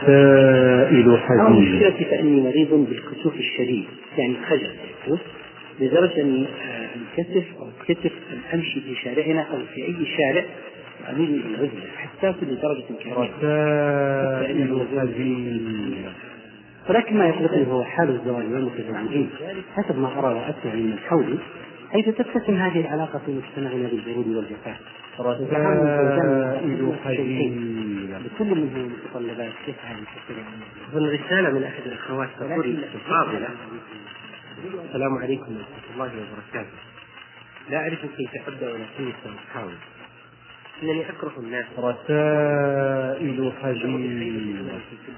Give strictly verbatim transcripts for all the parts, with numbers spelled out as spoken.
رسائل حزينة. مشكلتي فإني مريض بالكسوف الشديد، يعني خجل لدرجة أني أنكسف أو أتكسف أن أمشي في شارعنا أو في أي شارع أميل إلى العزلة حتى لدرجة كبيرة. رسائل حزينة. ولكن ما يقلقني هو حال الزواج والمتزوجين حسب ما أرى وأسمع من حولي، حيث تتسم هذه العلاقة في مجتمعنا بالبرود والجفاف. رسائل حزينة لكل منهم متطلبات تسعى للحصول عليها. الرسالة من أحد الأخوات تقول الفاضلة: السلام عليكم ورحمة الله وبركاته. لا أعرف كيف أبدأ ولكني سأحاول. إنني أكره الناس. رسائل حزينة.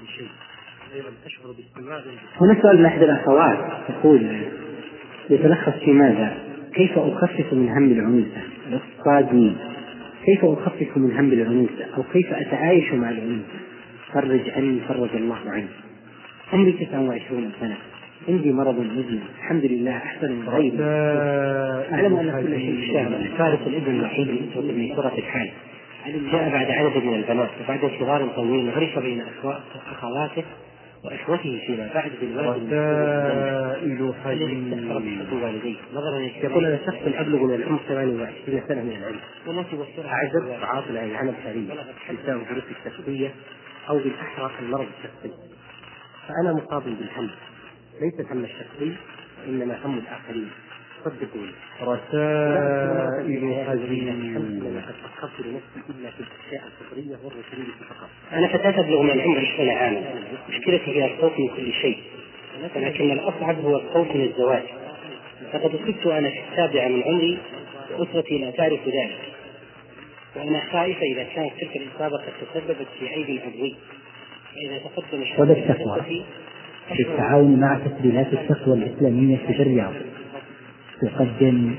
هنا سؤال من أحد الأخوات تقول: يتلخص في ماذا؟ كيف أخفف من هم العنوسة؟ الصادمين. كيف أخفف من هم العنوسة أو كيف أتعايش مع العنوسة؟ فرج عني فرج الله عني. عمري تسعة وعشرين سنة، عندي مرض مزمن، الحمد لله أحسن من غيري. أعلم أن كل شيء الشهر فارس الابن الوحيد من ميسرة الحال جاء بعد عدد من البنات وبعد انتظار طويل غرق بين أخواته وإخوته فيما بعد بالوالد. رسائل حزينة. يقول: أنا شخص أبلغ من العمر ثمانية وعشرين سنة من العلم، أعزب وعاطل عن العمل الشرعي بسبب الظروف الشخصية أو بالأحرى المرض الشخصي، فأنا مصاب بالهم، ليس الهم الشخصي إنما هم الآخرين. صدقوني. رسائل حزينة. فكرت لنفسي إلا في الأشياء الفطرية والروتينية فقط. أنا فتاة أبلغ من العمر عشرين عاما، مشكلتي هي الخوف من كل شيء، ولكن الأصعب هو الخوف من الزواج. لقد أصبت أنا في السابعة من عمري وأسرتي لا تعرف ذلك، وأنا خائفة إذا كانت تلك الإصابة قد تسببت في عيب عضوي، فإذا تقدم الشكوى بالتعاون مع تسجيلات الشكوى الإسلامية في الرياض تقدم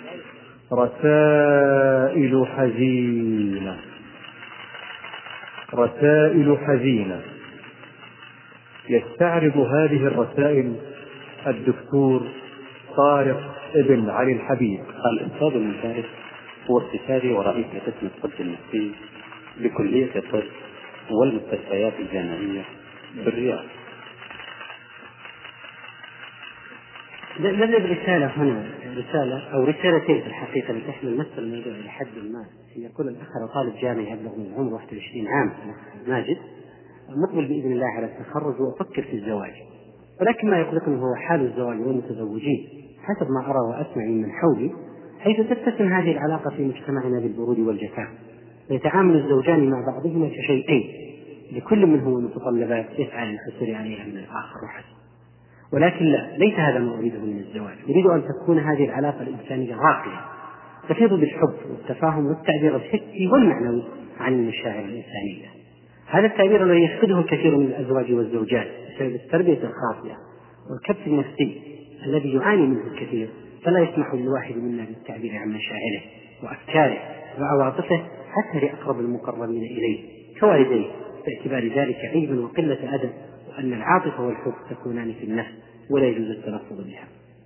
رسائل حزينة. رسائل حزينة. يستعرض هذه الرسائل الدكتور طارق ابن علي الحبيب. الأستاذ المشارك هو استشاري ورئيس قسم الطب النفسي بكلية الطب والمستشفيات الجامعية بالرياض. نبدأ برسالة هنا، رسالة أو رسالتين في الحقيقة لتحمل نفس الموضوع إلى حد ما. يقول الأخ طالب جامعي أبلغ من العمر واحد وعشرين عام، ماجد، مقبل بإذن الله على التخرج وأفكر في الزواج، ولكن ما يقلقني هو حال الزواج والمتزوجين حسب ما أرى وأسمع من حولي، حيث تتسم هذه العلاقة في مجتمعنا بالبرود والجفاف، ويتعامل الزوجان مع بعضهما كشيئين لكل منهما متطلبات يسعى للحصول عليها من الآخر وحسب. ولكن لا، ليس هذا ما أريده من الزواج. أريد أن تكون هذه العلاقة الإنسانية راقية تفيض بالحب والتفاهم والتعبير الحسي والمعنوي عن المشاعر الإنسانية. هذا التعبير الذي يفقده الكثير من الأزواج والزوجات بسبب التربية الخاطئة والكبت النفسي الذي يعاني منه الكثير، فلا يسمح للواحد منا بالتعبير عن مشاعره وأفكاره وعواطفه حتى لأقرب المقربين إليه كوالديه، باعتبار ذلك عيبا وقلة أدب، وأن العاطفة والحب تكونان في النفس ولا يجوز التلفظ بها.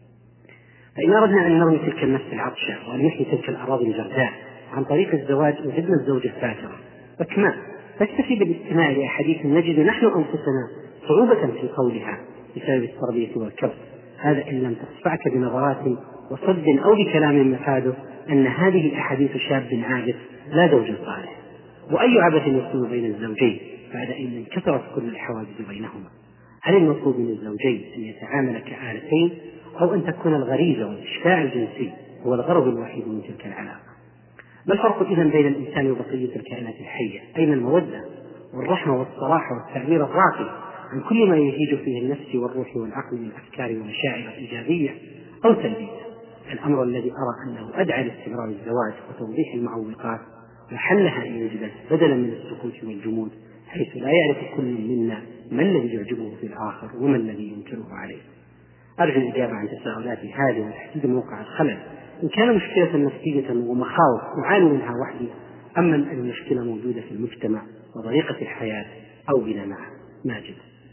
فإن أردنا أن نروي تلك النفس العطشة وأن نحيي تلك الأراضي الجرداء عن طريق الزواج وجدنا الزوجة الفاترة فكما تكتفي بالاستماع لأحاديث نجد نحن أنفسنا صعوبة في قولها بسبب التربية والكبت، هذا إن لم تصفعك بنظرات وصد أو بكلام مفاده أن هذه الأحاديث شاب عابث لا زوج صالح. وأي عبث يكون بين الزوجين بعد أن انكسرت كل الحواجز بينهما؟ هل المطلوب من الزوجين أن يتعامل كآلتين أو أن تكون الغريزة والإشباع الجنسي هو الغرض الوحيد من تلك العلاقة؟ ما الفرق إذن بين الإنسان وبقية الكائنات الحية؟ أين المودة والرحمة والصراحة والتعبير الراقي عن كل ما يهيج فيه النفس والروح والعقل من أفكار ومشاعر إيجابية أو سلبية؟ الأمر الذي أرى أنه أدعى لاستمرار الزواج وتوضيح المعوقات وحلها إن وجدت بدلا من السكوت والجمود، حيث لا يعرف كل منا ما الذي يعجبه في الآخر وما الذي ينكره عليه. أرجو الإجابة عن تساؤلاتي هذه وتحديد موقع الخلل، إن كان مشكلة نفسية ومخاوف أعاني منها وحدي، أما أن المشكلة موجودة في المجتمع وطريقة الحياة أو بنا معها. ماجد.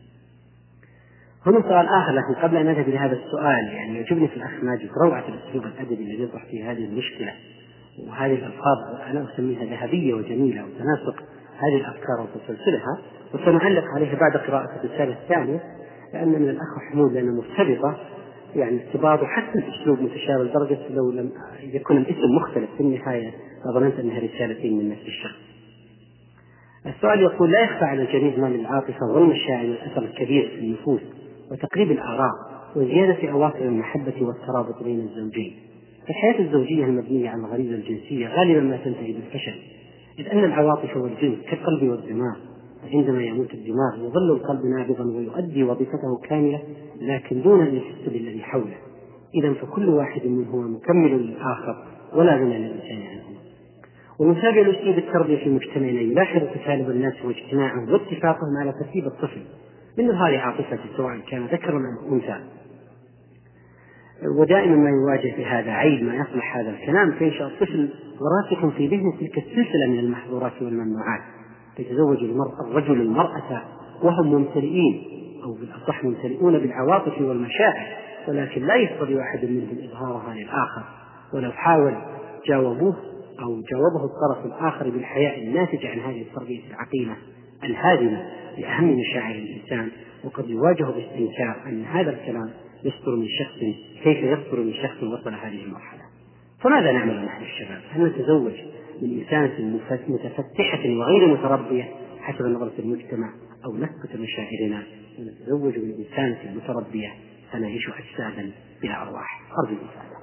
هنا سؤال آخر، لكن قبل أن نذهب إلى هذا السؤال يعني يعجبني في الأخ ماجد روعة الأسلوب الأدبي الذي يطرح في هذه المشكلة، وهذه الألفاظ أنا أسميها ذهبية وجميلة وتناسق هذه الأفكار وتسلسلها، وسنعلق عليها بعد قراءة الرسالة الثانية، لأن من الأخ حمود لأنها مرتبطة يعني ارتباط وحتى الأسلوب متشابه لدرجة لو لم يكن الاسم مختلف في النهاية فظننت أنها رسالتين من نفس الشخص. السؤال يقول: لا يخفى على الجميع ما للعاطفة والمشاعر والأثر الكبير في النفوس وتقريب الآراء وزيادة أواصر المحبة والترابط بين الزوجين. الحياة الزوجية المبنية على الغريزة الجنسية غالبا ما تنتهي بالفشل، إذ أن العواطف والجنس كالقلب والدماغ، عندما يموت الدماغ يظل القلب نابضا ويؤدي وظيفته كاملة لكن دون أن يحس بالذي حوله. إذا فكل واحد منهما مكمل للآخر ولا غنى للإنسان عنهما. ومتابع الأسلوب التربية في مجتمعنا يلاحظ تكالب الناس واجتماعهم واتفاقهم على ترتيب الطفل من إظهار عاطفته سواء كان ذكرا أو أنثى، ودائما ما يواجه في هذا عيب ما يصلح هذا الكلام فينشأ الطفل وراسخ في ذهنه تلك السلسلة من المحظورات والممنوعات. يتزوج المرأة الرجل المرأة وهم ممتلئين أو بالأصح ممتلئون بالعواطف والمشاعر، ولكن لا يستطيع أحد منهم إظهارها للآخر، ولو حاول جاوبوه أو جاوبه الطرف الآخر بالحياء الناتج عن هذه التربية العقيمة الهادمة لأهم مشاعر الإنسان. وقد يواجه باستنكار أن هذا الكلام يصدر من شخص كيف يصدر من شخص وصل هذه المرحلة. فماذا نعمل نحن الشباب؟ هل نتزوج من إنسانة متفتحة وغير متربية حسب نظرة المجتمع، أو نسكت مشاعرنا ونتزوج من إنسانة متربية فنعيش أجسادا بلا أرواح؟ أرجو المساعدة.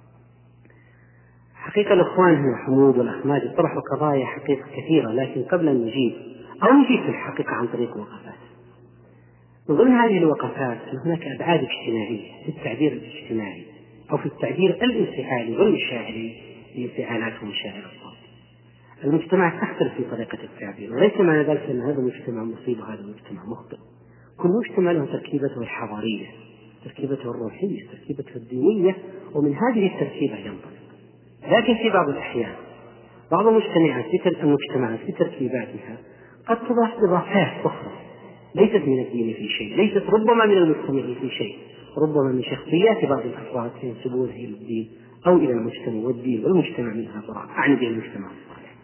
حقيقة الأخوان هنا حمود والأخ ماجد طرحوا قضايا حقيقة كثيرة، لكن قبل أن نجيب أو نجيب في الحقيقة عن طريق وقفات. من ضمن هذه الوقفات أن هناك أبعاد اجتماعية في التعبير الاجتماعي أو في التعبير الانفعالي والمشاعري لانفعالات ومشاعر الصوت. المجتمع تختلف في طريقة التعبير، وليس معنى ذلك أن هذا المجتمع مصيب وهذا المجتمع مخطئ. كل مجتمع له تركيبته الحضارية، تركيبته الروحية، تركيبته الدينية، ومن هذه التركيبة ينطلق. لكن في بعض الأحيان بعض المجتمعات المجتمعات في تركيباتها قد تضاف إضافات أخرى ليست من الدين في شيء، ليست ربما من المجتمع في شيء، ربما من شخصيات بعض الأفراد ينسبون إلى الدين أو إلى المجتمع، والدين والمجتمع منها براء، أعني به المجتمع الصالح.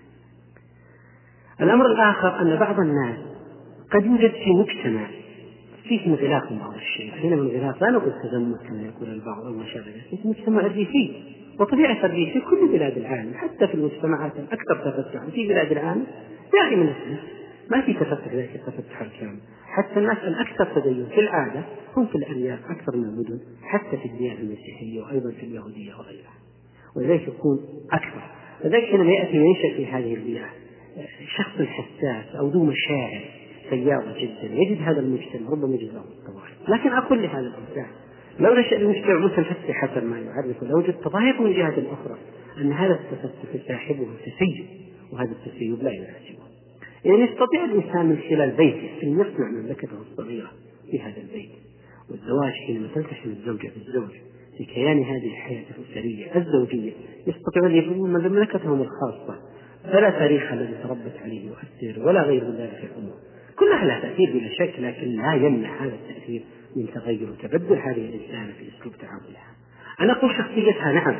الأمر الآخر أن بعض الناس قد يوجد في مجتمع فيه انغلاق من بعض الشيء، حينما انغلاق لا نقول تزمت كما يقول البعض أو ما شابه ذلك، في مجتمع ريفي، وطبيعة الريف في كل بلاد العالم حتى في المجتمعات الأكثر تفتحا في بلاد العالم دائما ما في تفتح ذلك التفتح الكامل. حتى الناس الأكثر تدين في العادة هم في الأرياف أكثر من المدن، حتى في الديانة المسيحية وأيضا في اليهودية وغيرها، ولذلك يكون أكثر. لذلك حينما يأتي وينشأ في هذه البيئة شخص حساس أو ذو مشاعر سيئة جدا يجد هذا المجتمع ربما يجد له التضايق. لكن أقول لهذا الإنسان لو نشأ المجتمع متفتح حسب ما يعرف، لو وجد تضايق من جهة أخرى أن هذا التفتح يصاحبه تسيب، وهذا التسيب لا يناسبه. يعني يستطيع الإنسان من خلال بيته أن يصنع مملكته الصغيرة في هذا البيت. والزواج حينما تلتحم الزوجة بالزوج في كيان هذه الحياة الأسرية الزوجية يستطيع أن يبنون مملكتهم الخاصة، فلا تاريخ الذي تربت عليه يؤثر ولا غير ذلك الأمور. كلها لها تأثير بلا شك، لكن لا يمنع هذا التأثير من تغير وتبدل هذه الإنسانة في أسلوب تعاملها. أنا أقول شخصيتها نعم،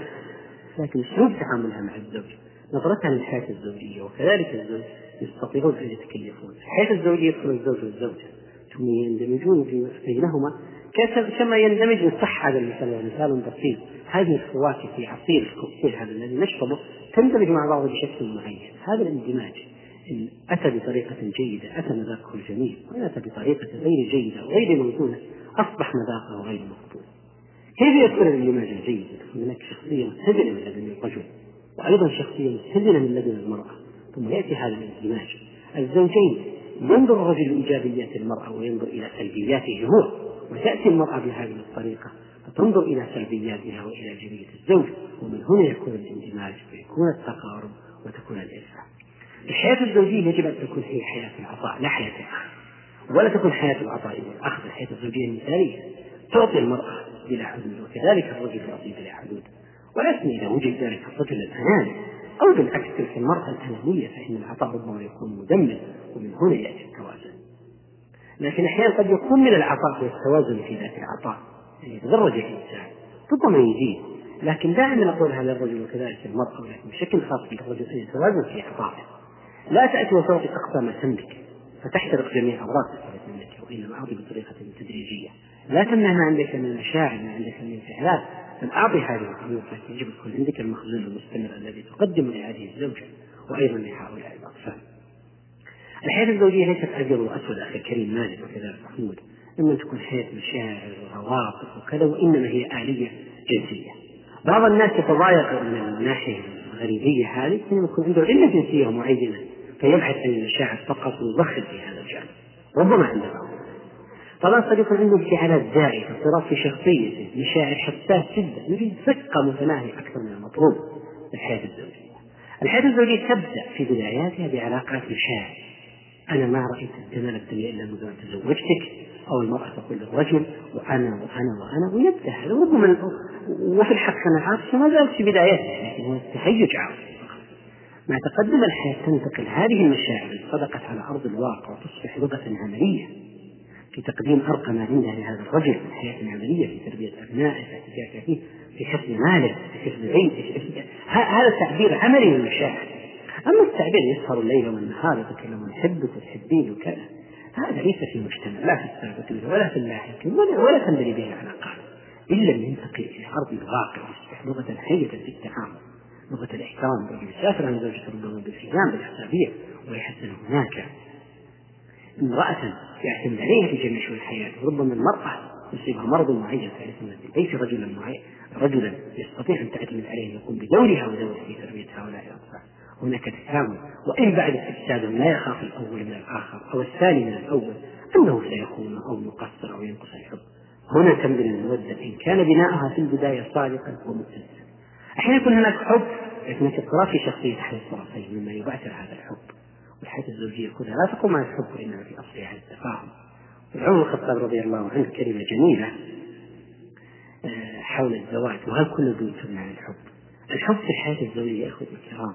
لكن أسلوب تعاملها مع الزوج، نظرتها للحياة الزوجية، وكذلك الزوج يستطيعون أن يتكيفون. الحياة الزوجية يدخل الزوج والزوجة ثم يندمجون بينهما كما يندمج من صح هذا المثال مثال بسيط. هذه الفواكه في عصير الكوكتيل هذا الذي نشربه تندمج مع بعض بشكل معين. هذا الاندماج إن أتى بطريقة جيدة أتى مذاقه الجميل، وإن أتى بطريقة غير جيدة وغير موزونة أصبح مذاقه غير مقبول. كيف يكون الاندماج الجيد؟ هناك شخصية متزنة من لدن الرجل وأيضا شخصية متزنة من لدن المرأة، ثم يأتي هذا الاندماج. الزوجين ينظر الرجل لإيجابيات المرأة وينظر إلى سلبياته هو، وتأتي المرأة بهذه الطريقة فتنظر إلى سلبياتها وإلى إيجابية الزوج، ومن هنا يكون الاندماج ويكون التقارب وتكون الإلفة. الحياة الزوجية يجب أن تكون هي حياة العطاء لا حياة الأخذ، ولا تكون حياة العطاء والأخذ. الحياة الزوجية المثالية تعطي المرأة بلا حدود، وكذلك الرجل يعطي بلا حدود، ولكن إذا وجد ذلك الرجل الأناني أو بالعكس تلك المرأة الأنانية فإن العطاء ربما يكون مدمر، ومن هنا يأتي التوازن. لكن أحيانا قد يكون من العطاء والتوازن في ذات العطاء، يعني يتدرج الإنسان ربما يزيد، لكن دائما نقول هذا الرجل وكذلك المرأة، ولكن بشكل خاص للرجل أن يتوازن في عطائه. لا تأتي وتعطي أقصى ما تملك فتحترق جميع أوراق تملك، وإنما أعطي بطريقة تدريجية. لا تمنع ما عندك من المشاعر، ما عندك من انفعالات، بل أعطي هذه الأمور، لكن يجب يكون عندك المخزون المستمر الذي تقدم لهذه الزوجة وأيضا لهؤلاء الأطفال. الحياة الزوجية ليست أبيض وأسود أخي الكريم مالك وكذا محمود، إما تكون حياة مشاعر وعواطف وكذا، وإنما هي آلية جنسية. بعض الناس يتضايق من الناحية الغريبية هذه، إنما يكون عنده علة جنسية معينة فيبحث عن المشاعر فقط ويضخم في هذا الجانب، ربما عنده بعض. طبعا قد يكون عنده انفعالات زائدة، اضطراب في شخصيته، مشاعر حساس جدا، يريد دقة متناهية أكثر من المطلوب في الحياة الزوجية. الحياة الزوجية تبدأ في بداياتها بعلاقات مشاعر. أنا ما رأيت الجمال الدنيا إلا منذ أن تزوجتك، أو المرأة تقول للرجل وأنا وأنا وأنا، ويبدأ هذا ربما، وفي الحق أنا عاطفة ما زالت في بدايتها، لكن هو التهيج عاطفي. مع تقدم الحياة تنتقل هذه المشاعر صدقت على أرض الواقع وتصبح لغة عملية في تقديم أرقى ما عنده لهذا الرجل في الحياة العملية، في تربية أبنائه، في احتياجه فيه، في حفظ ماله، في حفظ بيته. هذا تعبير عملي للمشاعر. أما التعبير يسهر الليل والنهار يتكلم يحبك وتحبين وكذا، هذا ليس في مجتمع، لا في السابق ولا في اللاحق ولا, ولا تنبني به العلاقات، إلا أن ينتقل إلى أرض الواقع ويصبح لغة حية في التعامل، لغة الاحترام. الرجل يسافر عن زوجته ربما بالحزام بالحسابية ويحس أن هناك امرأة يعتمد عليها في جميع شؤون الحياة. ربما المرأة يصيبها مرض معين ليس رجلا معين رجلا يستطيع أن تعتمد عليه يقوم بدورها ودوره في تربية هؤلاء الأطفال. هناك تكامل، وإن بعد استفساد لا يخاف الأول من الآخر أو الثاني من الأول أنه سيخون أو يقصر أو ينقص الحب. هنا تنبني المودة إن كان بناءها في البداية صادقا ومتسلسلا. أحيانا يكون هناك حب لكن هناك اضطراب في شخصية أحد الطرفين مما يبعثر هذا الحب. والحياة الزوجية كلها لا تقوم على الحب وإنما في أصلها على التفاهم. عمر الخطاب رضي الله عنه كلمة جميلة حول الزواج، وهل كل دون تمنع الحب. الحب في الحياة الزوجية يا أخوة الكرام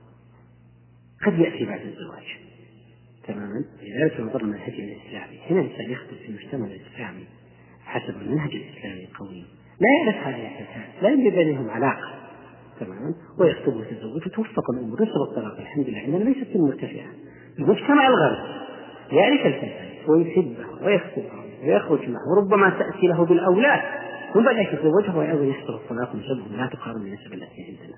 قد يأتي بعد الزواج تماما، لذلك نظر المنهج الإسلامي. هنا الإنسان يخطب في المجتمع الإسلامي حسب المنهج الإسلامي القوي، لا يعرف هذا الأساس، لا يوجد بينهم علاقة تماما، ويخطب ويتزوج وتوفق الأمور يصل الطلاق الحمد لله. إننا ليست المرتفعة. المجتمع الغربي يعرف الفتاة ويحبها ويخطبها ويخرج معه وربما تأتي له بالأولاد، ثم بعد يتزوجها وأيضا يحصل الطلاق نسبهم لا تقارن بنسب التي عندنا.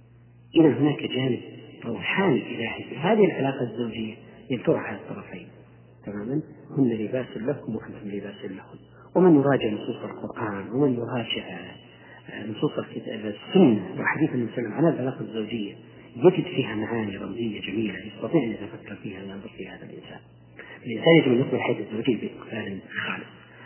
إذا هناك جانب روحاني إلهي في هذه العلاقة الزوجية ينترع على الطرفين تماما. هن لباس لكم وأنتم لباس لهم. ومن يراجع نصوص القرآن ومن يراجع نصوص السنة وحديث النبي صلى الله عليه وسلم على العلاقة الزوجية يجد فيها معاني رمزية جميلة يستطيع أن يتفكر فيها وينظر في هذا الإنسان. الإنسان يجب أن يقبل الحياة الزوجية بإقبال خالص.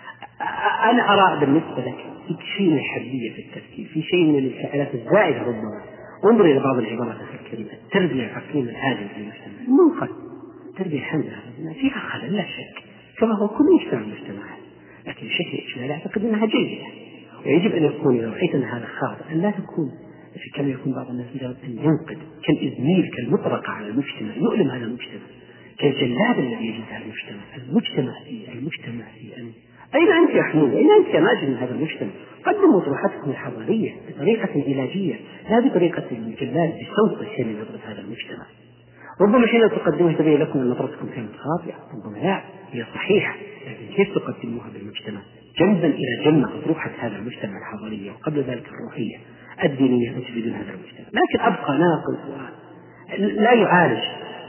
أنا أرى بالنسبة لك في شيء من الحرية في التفكير، في شيء من الانفعالات الزائدة ربما. انظر إلى بعض العبارات الكريمة: التربية العقلية الهادئة في المجتمع منقذ. التربية الحمد لله فيها خلل لا شك، كما هو كل مجتمع المجتمعات، لكن بشكل إجمالي أعتقد أنها جيدة. ويجب أن يكون إذا رأيت أن هذا خاطئ أن لا تكون في كما يكون بعض الناس مجرد أن ينقد كالإزميل كالمطرقة على المجتمع، يؤلم هذا المجتمع كالجلاد الذي يجد هذا المجتمع. المجتمع في المجتمع في أن أين أنت يا حمود؟ أين أنت يا ماجد من هذا المجتمع؟ قدموا طروحاتكم الحضارية بطريقة علاجية لا بطريقة الجلاد بصوت الشيء من يضرب هذا المجتمع. ربما حين تقدموها تبين لكم أن نظرتكم كانت خاطئة، ربما لا هي صحيحة، لكن كيف تقدموها بالمجتمع جنبا إلى جنب أطروحة هذا المجتمع الحضارية وقبل ذلك الروحية الدينية تجدون هذا المجتمع. لكن أبقى ناقل لا يعالج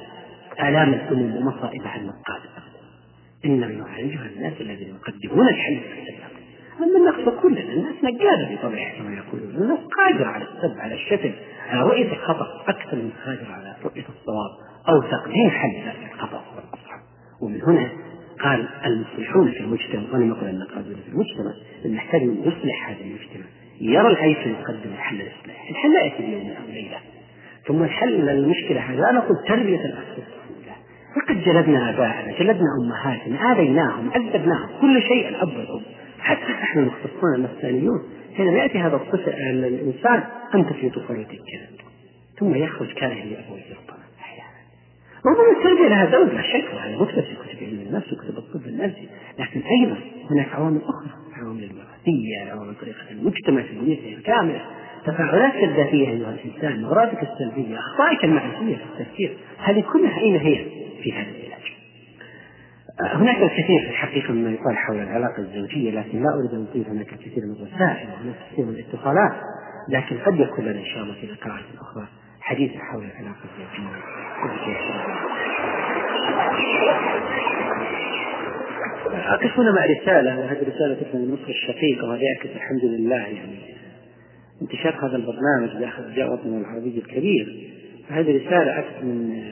آلام الأمم ومصائبها النقادة، إنما يعالجها الناس الذين يقدمون الحل في السبب. أما النقص كلنا الناس نجادة بطبعها كما يقولون، الناس قادرة على السب على الشتم على رؤية الخطأ أكثر من قادرة على رؤية الصواب أو تقديم حل ذلك الخطأ والأصحاب. ومن هنا قال المصلحون في المجتمع، وأنا نقول النقادون في المجتمع نحتاج أن يصلح هذا المجتمع، يرى العيب يقدم الحل الإصلاح. الحل لا يأتي بيوم أو ليلة، ثم الحل للمشكلة هذا لا نقول تربية الأطفال، لقد جلبنا آباءنا جلبنا أمهاتنا آذيناهم عذبناهم كل شيء الأب والأم، حتى نحن المختصون النفسانيون حينما يأتي هذا الطفل الإنسان أنت في طفولتك كذا ثم يخرج كاره لأبويه ربما أحيانا. ربما التربية لها دور لا شك، وهذا مكتب في كتب علم النفس وكتب الطب النفسي، لكن أيضا هناك عوامل أخرى، عوامل الوراثية، عوامل طريقة المجتمع في بنيته الكاملة، تفاعلاتك الذاتية أيها الإنسان، مغراتك السلبية، أخطائك المعرفية في التفكير، هذه كلها أين هي في هذا العلاج؟ هناك الكثير في الحقيقة مما يقال حول العلاقة الزوجية، لكن لا أريد أن أضيف هناك الكثير من الرسائل وهناك الكثير من الاتصالات، لكن قد يكون لنا إن شاء الله في لقاءات أخرى حديث حول العلاقة الزوجية. أقف هنا مع رسالة، وهذه الرسالة تكون من مصر الشقيقة، وهذا يعكس الحمد لله يعني انتشار هذا البرنامج داخل جواتنا العربية الكبير. هذه رسالة أتت من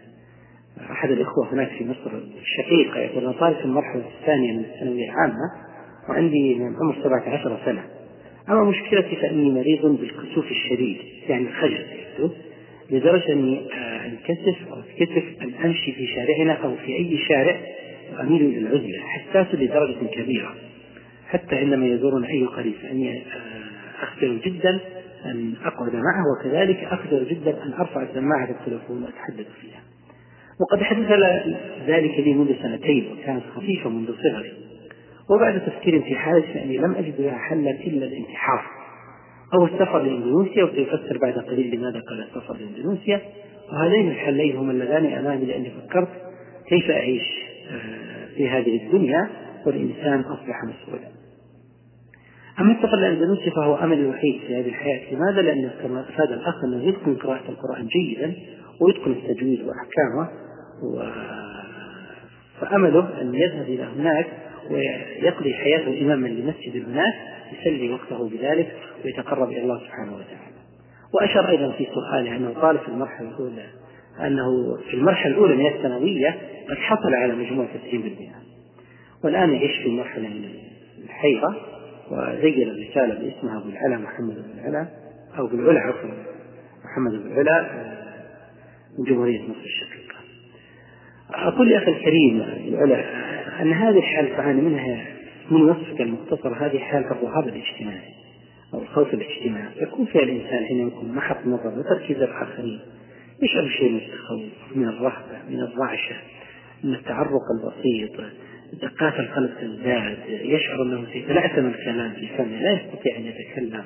أحد الإخوة هناك في مصر الشقيقة، يقول أنا طالب في المرحلة الثانية من الثانوية العامة وعندي من عمر سبعة عشر سنة، أما مشكلتي فإني مريض بالكسوف الشديد، يعني الخجل لدرجة أني أنكسف أو أتكسف أن أمشي في شارعنا أو في أي شارع وأميل إلى العزلة، حساس لدرجة كبيرة، حتى عندما يزورنا أي قريب فإني أخجل جدا أن أقعد معه، وكذلك أخجل جدا أن أرفع سماعة التلفون وأتحدث فيها. وقد حدث ذلك لي منذ سنتين وكانت خفيفة منذ صغري، وبعد تفكير في حالي فإني لم أجد لها حلا إلا الانتحار أو السفر لإندونيسيا، وسيفسر بعد قليل لماذا قال السفر لإندونيسيا. وهذين الحلين هما اللذان أمامي، لأني فكرت كيف أعيش في هذه الدنيا والإنسان أصبح مسؤولا. أما السفر لإندونيسيا فهو أمل الوحيد في هذه الحياة. لماذا؟ لأن كما أفاد الأخ أنه يتقن قراءة القرآن جيدا ويتقن التجويد وأحكامه، و... فأمله أن يذهب إلى هناك ويقضي حياته إماما لمسجد هناك، يسلي وقته بذلك ويتقرب إلى الله سبحانه وتعالى. وأشار أيضا في سؤاله أنه طالب في المرحلة الأولى، أنه في المرحلة الأولى من الثانوية قد حصل على مجموع تسعين بالمئة، والآن يعيش في مرحلة من الحيرة، وزين الرسالة باسمها أبو العلا محمد بن العلا أو بن العلا عفوا محمد بن العلا من جمهورية مصر الشقيقة. أقول لي أخي الكريم العلا أن هذه الحالة تعاني منها من وصفك المختصر، هذه حالة الرهاب الاجتماعي أو الخوف الاجتماعي، يكون فيها الإنسان حين يكون محط نظر وتركيز الآخرين، يشعر بشيء من التخوف، من الرهبة، من الرعشة، من التعرق البسيط، دقات القلب تزداد، يشعر أنه سيتلعثم الكلام في فمه، لا يستطيع أن يتكلم،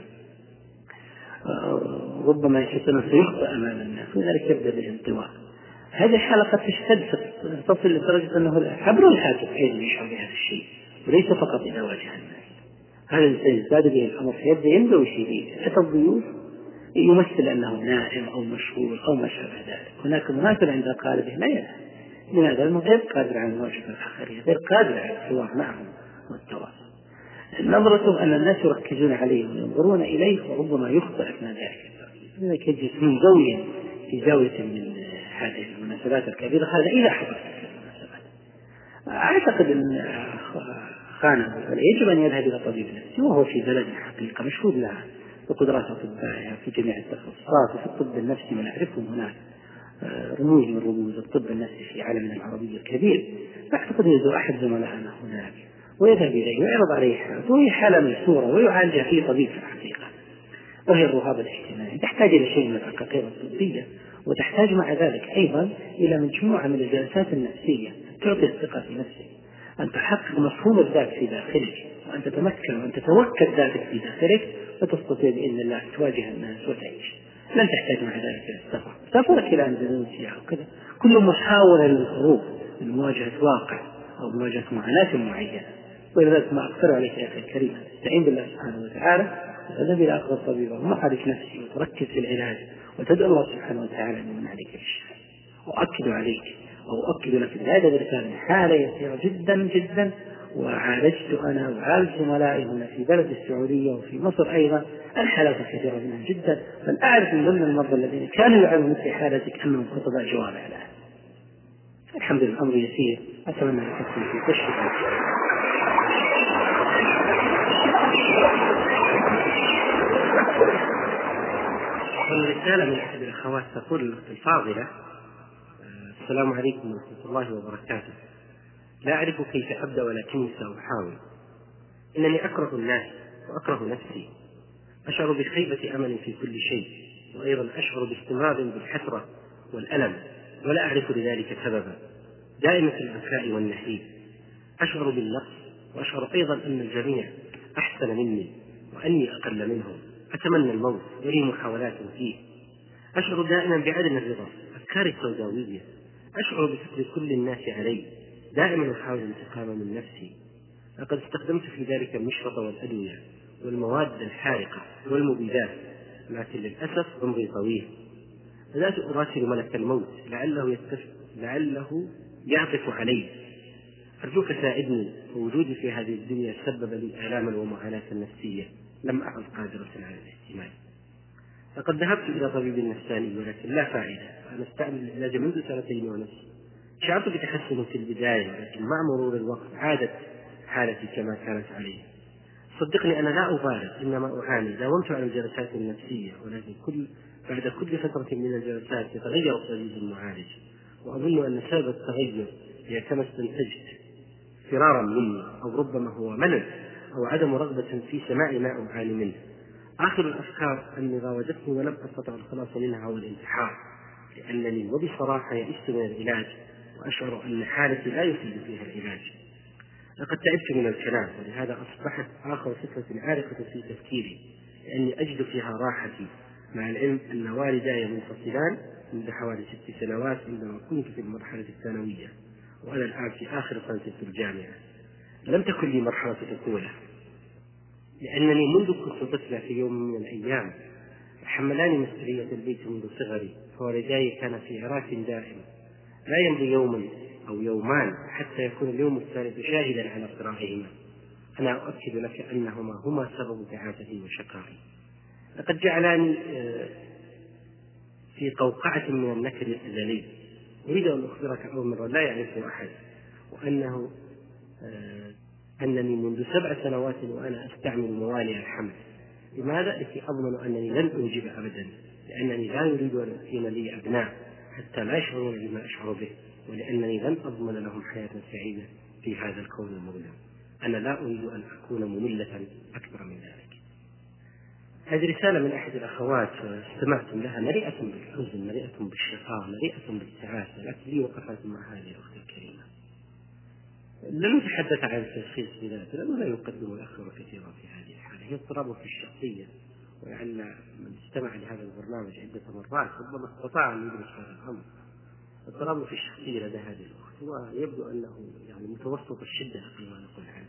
ربما يحس أنه سيخطئ أمام الناس، ولذلك يبدأ بالانطواء. هذه الحالة قد تشتد تصل لدرجة أنه عبر الهاتف أيضا يشعر بهذا الشيء، وليس فقط إذا واجه الناس. هذا الإنسان يزداد به الأمر فيبدأ يندوي شديد، أتى الضيوف يمثل أنه نائم أو مشغول أو ما شابه ذلك. هناك مناسبة عند قاربه لا ينام، لماذا؟ لأنه غير قادر على مواجهة الآخرين، غير قادر على الحوار معهم والتواصل. نظرته أن الناس يركزون عليه وينظرون إليه، وربما يخطئ أثناء ذلك، لذلك يجلس منزويا في زاوية من هذه المناسبات الكبيرة. هذا إذا حضرت المناسبات. أعتقد أن خانه يجب أن يذهب إلى طبيب نفسي، وهو في بلد حقيقة مشهود لها بقدرات أطبائها في جميع التخصصات، وفي الطب النفسي ونعرفهم هناك رموز من رموز الطب النفسي في عالمنا العربي الكبير. أعتقد يزور أحد زملائنا هناك ويذهب إليه ويعرض عليه حالته، وهي حالة ميسورة ويعالجها في طبيب في الحقيقة، وهي الرهاب الاجتماعي. تحتاج إلى شيء من العقاقير الطبية، وتحتاج مع ذلك أيضا إلى مجموعة من الجلسات النفسية تعطي الثقة في نفسك، أن تحقق مفهوم الذات في داخلك، وأن تتمكن وأن تتوكل ذاتك في داخلك، وتستطيع بإذن الله أن تواجه الناس وتعيش. لن تحتاج مع ذلك إلى السفر، سفرك إلى أندونيسيا أو كذا، كل محاولة للهروب من مواجهة واقع أو مواجهة معاناة معينة. ولذلك ما أقترح عليك يا أخي الكريم استعين بالله سبحانه وتعالى، وتذهب إلى أقرب طبيب ومعالج نفسي، وتركز في العلاج، وتدعو الله سبحانه وتعالى أن يمن عليك بالشفاء. وأؤكد عليك وأؤكد لك بهذا الرسالة حالة يسيرة جدا جدا، وعالجت أنا وعالج زملائي هنا في بلد السعودية وفي مصر أيضا الحالات الكثيرة منها جدا، بل أعرف من ضمن المرضى الذين كانوا يعانون مثل حالتك أنهم خطباء جواب الآن. الحمد لله الأمر يسير، أتمنى أن تكون في تشفي. الرسالة من أحد الأخوات تقول الأخت الفاضلة: السلام عليكم ورحمة الله وبركاته. لا أعرف كيف أبدأ ولكني سأحاول. إنني أكره الناس وأكره نفسي، أشعر بخيبة أمل في كل شيء، وأيضا أشعر باستمرار بالحسرة والألم ولا أعرف لذلك سببا، دائما في البكاء والنحيب. أشعر بالنقص، وأشعر أيضا أن الجميع أحسن مني وأني أقل منهم. أتمنى الموت ولي محاولات فيه. أشعر دائما بعدم الرضا، أفكاري السوداوية، أشعر بفقد كل الناس علي، دائما أحاول الانتقام من نفسي. لقد استخدمت في ذلك المشرط والأدوية والمواد الحارقة والمبيدات، لكن للأسف عمري طويل. بدأت أراسل ملك الموت لعله يتفق لعله يعطف علي. أرجوك ساعدني، ووجودي في هذه الدنيا سبب لي آلاما ومعاناة نفسية لم أعد قادرة على الاحتمال. لقد ذهبت إلى طبيب نفساني ولكن لا فائدة، أنا أستعمل العلاج منذ سنتين ونصف. شعرت بتحسن في البداية، ولكن مع مرور الوقت عادت حالتي كما كانت عليه. صدقني أنا لا أبالغ، إنما أعاني. داومت على الجلسات النفسية، ولكن كل بعد كل فترة من الجلسات يتغير الطبيب المعالج، وأظن أن سبب التغير هي كما استنتجت فرارا مني، أو ربما هو ملل أو عدم رغبة في سماع ما أعاني منه. آخر الأفكار أني راودتني ولم أستطع الخلاص منها هو الانتحار، لأنني وبصراحة يئست من العلاج، وأشعر أن حالتي لا يفيد فيها العلاج. لقد تعبت من الكلام، ولهذا أصبحت آخر فكرة عارقة في تفكيري، لأني أجد فيها راحتي، مع العلم أن والداي منفصلان منذ حوالي ست سنوات عندما كنت في المرحلة الثانوية، وأنا الآن في آخر سنة في الجامعة. لم تكن لي مرحلة طفولة، لأنني منذ كنت طفلة في يوم من الأيام حملاني مسؤولية البيت منذ صغري، فوالداي كان في عراك دائم، لا يمضي يوما أو يومان حتى يكون اليوم الثالث شاهدا على صراعهما. أنا أؤكد لك أنهما هما سبب سعادتي وشقائي. لقد جعلاني في قوقعة من النكر الأزلي. أريد أن أخبرك أمرا لا يعرفه أحد، وأنه أنني منذ سبع سنوات وأنا أستعمل موانع الحمل. لماذا؟ لكي أضمن أنني لن أنجب أبدا، لأنني لا أريد أن يكون لي أبناء حتى لا يشعرون بما أشعر به، ولأنني لن أضمن لهم حياة سعيدة في هذا الكون المظلم. أنا لا أريد أن أكون مملة أكثر من ذلك. هذه رسالة من أحد الأخوات استمعتم لها، مليئة بالحزن، مليئة بالشقاء، مليئة بالتعاسة، لكن لي وقفات مع هذه الأخت الكريمة. لن نتحدث عن التشخيص بذاته، لأنه لا يقدم الأخر كثيرا في هذه الحالة. هي اضطراب في الشخصية، ولعل من استمع لهذا البرنامج عدة مرات ربما استطاع أن يدرك هذا الأمر. اضطراب في الشخصية لدى هذه الأخت، ويبدو أنه يعني متوسط الشدة قبل ما نقول عنه.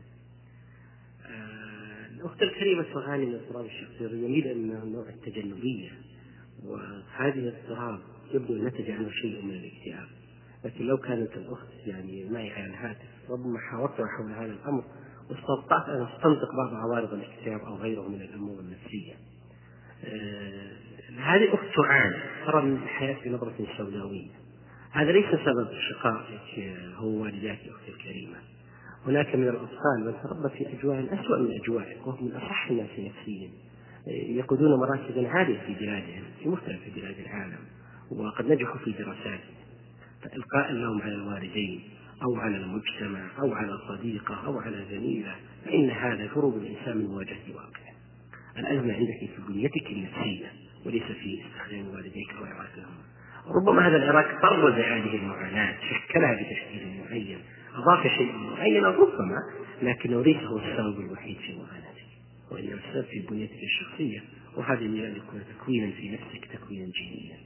آه الأخت الكريمة تعاني من اضطراب الشخصية، يميل إلى النوع التجنبية، وهذه الاضطراب يبدو أن نتج عنه شيء من الاكتئاب. لكن لو كانت الأخت يعني معي على الهاتف ربما حاورتها حول هذا الأمر واستطعت أن أستنطق بعض عوارض الاكتئاب أو غيره من الأمور النفسية. آه هذه الأخت تعاني، ترى من الحياة بنظرة سوداوية. هذا ليس سبب شقائك هو والداك أختي الكريمة. هناك من الأطفال من تربى في أجواء أسوأ من أجوائك، وهم من أصح الناس نفسيا، يقودون مراكز عالية في بلادهم في مختلف بلاد العالم، وقد نجحوا في دراساتهم. فإلقاء اللوم على الوالدين أو على المجتمع أو على صديقة أو على زميلة، فإن هذا يفرض الإنسان من مواجهة الواقع. الأزمة عندك في بنيتك النفسية وليس في استخدام والديك وعراقهم. ربما هذا العراق طرز هذه المعاناة، شكلها بتشكيل معين، أضاف شيء معين ربما، لكنه ليس هو السبب الوحيد في معاناتك، وإنما السبب في بنيتك الشخصية، وهذا من أن يكون تكوينا في نفسك تكوينا جينيا.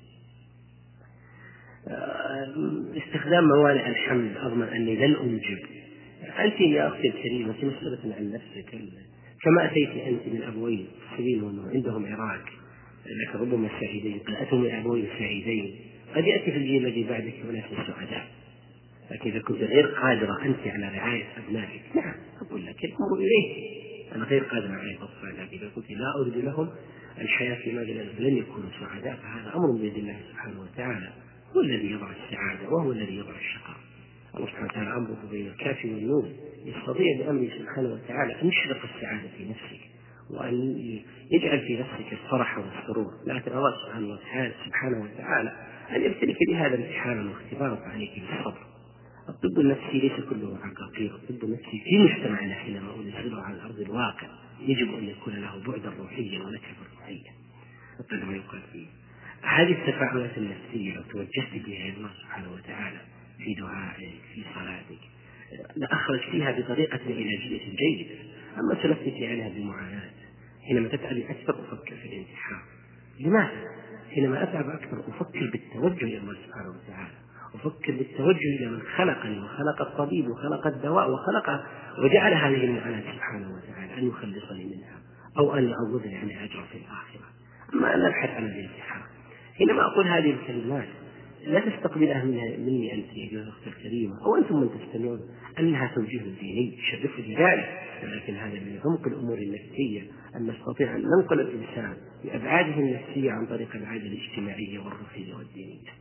استخدام موانع الحمل، أضمن أني لن أنجب. أنت يا أختي الكريمة مسألة عن نفسك، كما أتيت أنت من أبوين سبيل عندهم عراق لكن ربما سعيدين، قد أتوا من أبوين سعيدين، قد يأتي في الجيل الذي بعدك وناس سعداء. لكن إذا كنت غير قادرة أنت على رعاية أبنائك، نعم أقول لك الأمر إليه، أنا غير قادرة على رعاية أطفالك. إذا كنت لا أريد لهم الحياة فيما لن يكونوا سعداء، فهذا أمر بيد الله سبحانه وتعالى، هو الذي يضع السعادة وهو الذي يضع الشقاء. الله سبحانه وتعالى أمره بين الكاف والنون، يستطيع بأمره سبحانه وتعالى أن يشرق السعادة في نفسك وأن يجعل في نفسك الفرح والسرور، لكن الله سبحانه وتعالى سبحانه وتعالى أن يبتليك بهذا الامتحان واختبارك عليك بالصبر. الطب النفسي ليس كله عقاقير، الطب النفسي في مجتمعنا حينما ننزله على أرض الواقع يجب أن يكون له بعدا روحيا ونكهة روحية. مثل ما يقال فيه هذه التفاعلات النفسية لو توجهت بها إلى الله سبحانه وتعالى في دعائك في صلاتك لأخرج فيها بطريقة علاجية جيدة. أما تلفتي عنها بمعاناة حينما تتعبي أكثر أفكر في الانتحار. لماذا؟ حينما أتعب أكثر أفكر بالتوجه إلى الله سبحانه وتعالى، أفكر بالتوجه إلى من خلقني وخلق الطبيب وخلق الدواء وخلق وجعل هذه المعاناة سبحانه وتعالى أن يخلصني منها أو أن يعوضني عن أجر في الآخرة. أما أن أبحث عن الانتحار، حينما أقول هذه الكلمات لا تستقبلها مني أنت أيها الأخت الكريمة أو أنتم من تستمعون أنها توجيه ديني شرفني ذلك، ولكن هذا من عمق الأمور النفسية، أن نستطيع أن ننقل الإنسان بأبعاده النفسية عن طريق الأبعاد الاجتماعية والروحية والدينية،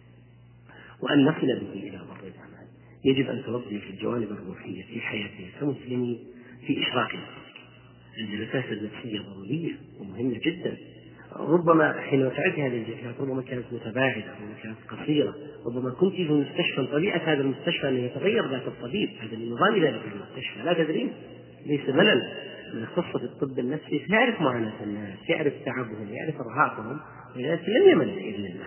وأن نصل به إلى بر الأمان. يجب أن تربي في الجوانب الروحية في حياتنا كمسلمين في إشراك نفسك. الجلسات النفسية ضرورية ومهمة جدا. ربما حين فعلت هذه الجلسات ربما كانت متباعدة، ربما كانت قصيرة، ربما كنت في المستشفى، طبيعة هذا المستشفى أن يتغير ذات الطبيب، هذا النظام ذلك المستشفى لا تدرين، ليس ملل من اختص بالطب النفسي، يعرف معاناة الناس، يعرف تعبهم، يعرف إرهاقهم، ولكن لم يمل بإذن الله.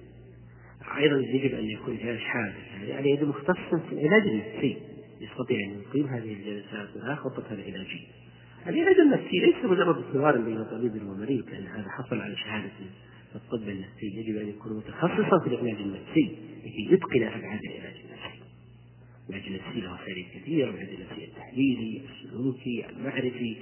أيضا يجب أن يكون جهاز حادث يعني يد مختص في العلاج النفسي يستطيع أن يقيم هذه الجلسات ولا خطتها العلاجية. العلاج النفسي ليس مجرد حوار بين طبيب ومريض، لأن هذا حصل على شهادة في الطب النفسي، يجب أن يكون متخصصا في العلاج النفسي لكي يتقن أبعاد العلاج النفسي. العلاج النفسي له أساليب كثيرة، العلاج النفسي التحليلي، السلوكي، المعرفي،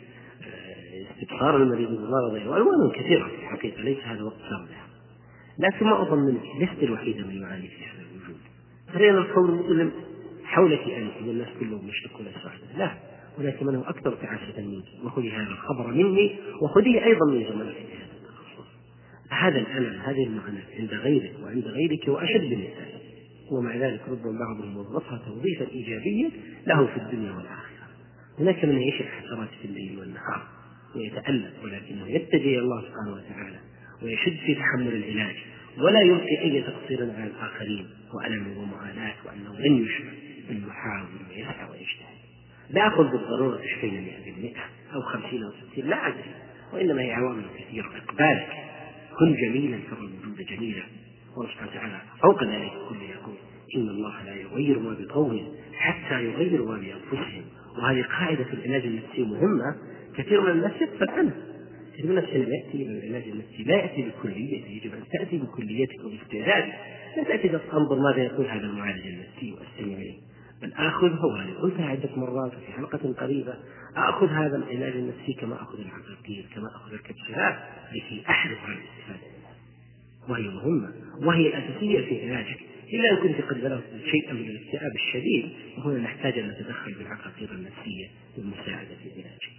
استبصار المريض بمرضه، وألوان كثيرة في الحقيقة، ليس هذا وقت سردها. لكن ما أظن منك لست الوحيدة من يعاني في هذا الوجود. خلينا القول المؤلم حولك أنت والناس كلهم مشتكون السعادة، لا، ولكن من هو أكثر تعاسة منك، وخذي هذا الخبر مني وخذيه أيضا من زملائك في هذا التخصص. هذا الألم، هذه المعاناة عند غيرك وعند غيرك وأشد بالنساء، ومع ذلك ربما بعضهم وظفها توظيفا إيجابيا له في الدنيا والآخرة. هناك من يعيش الحسرات في الليل والنهار ويتألم، ولكنه يتجه إلى الله سبحانه وتعالى ويشد في تحمل العلاج ولا يلقي أي تقصير على الآخرين وألم ومعاناة، وأنه لن يشفى بل يحاول ويسعى ويجتهد. لا أقول بالضرورة تشفين مئة بالمئة أو خمسين أو ستين، لا أدري، وإنما هي عوامل كثيرة. إقبالك، كن جميلا ترى الوجود جميلا، والله سبحانه وتعالى فوق ذلك كله يقول إن الله لا يغير ما بقوم حتى يغيروا ما بأنفسهم. وهذه قاعدة في العلاج النفسي مهمة، كثير من الناس يغفل عنها. كثير من الناس حينما يأتي إلى العلاج النفسي لا يأتي بكليته، يجب أن تأتي بكليتك وباستعدادك، لا تأتي تنظر ماذا يقول هذا المعالج النفسي وأستمع إليه، بل آخذ هو اللي قلتها عدة مرات في حلقة قريبة، أخذ هذا العلاج النفسي كما أخذ العقاقير، كما أخذ الكبسولات، لكي أحرص على الاستفادة منها، وهي مهمة وهي الأساسية في علاجك. إلا أن كنت قد بلغت شيئا من الاكتئاب الشديد، وهنا نحتاج أن نتدخل بالعقاقير النفسية للمساعدة في علاجه.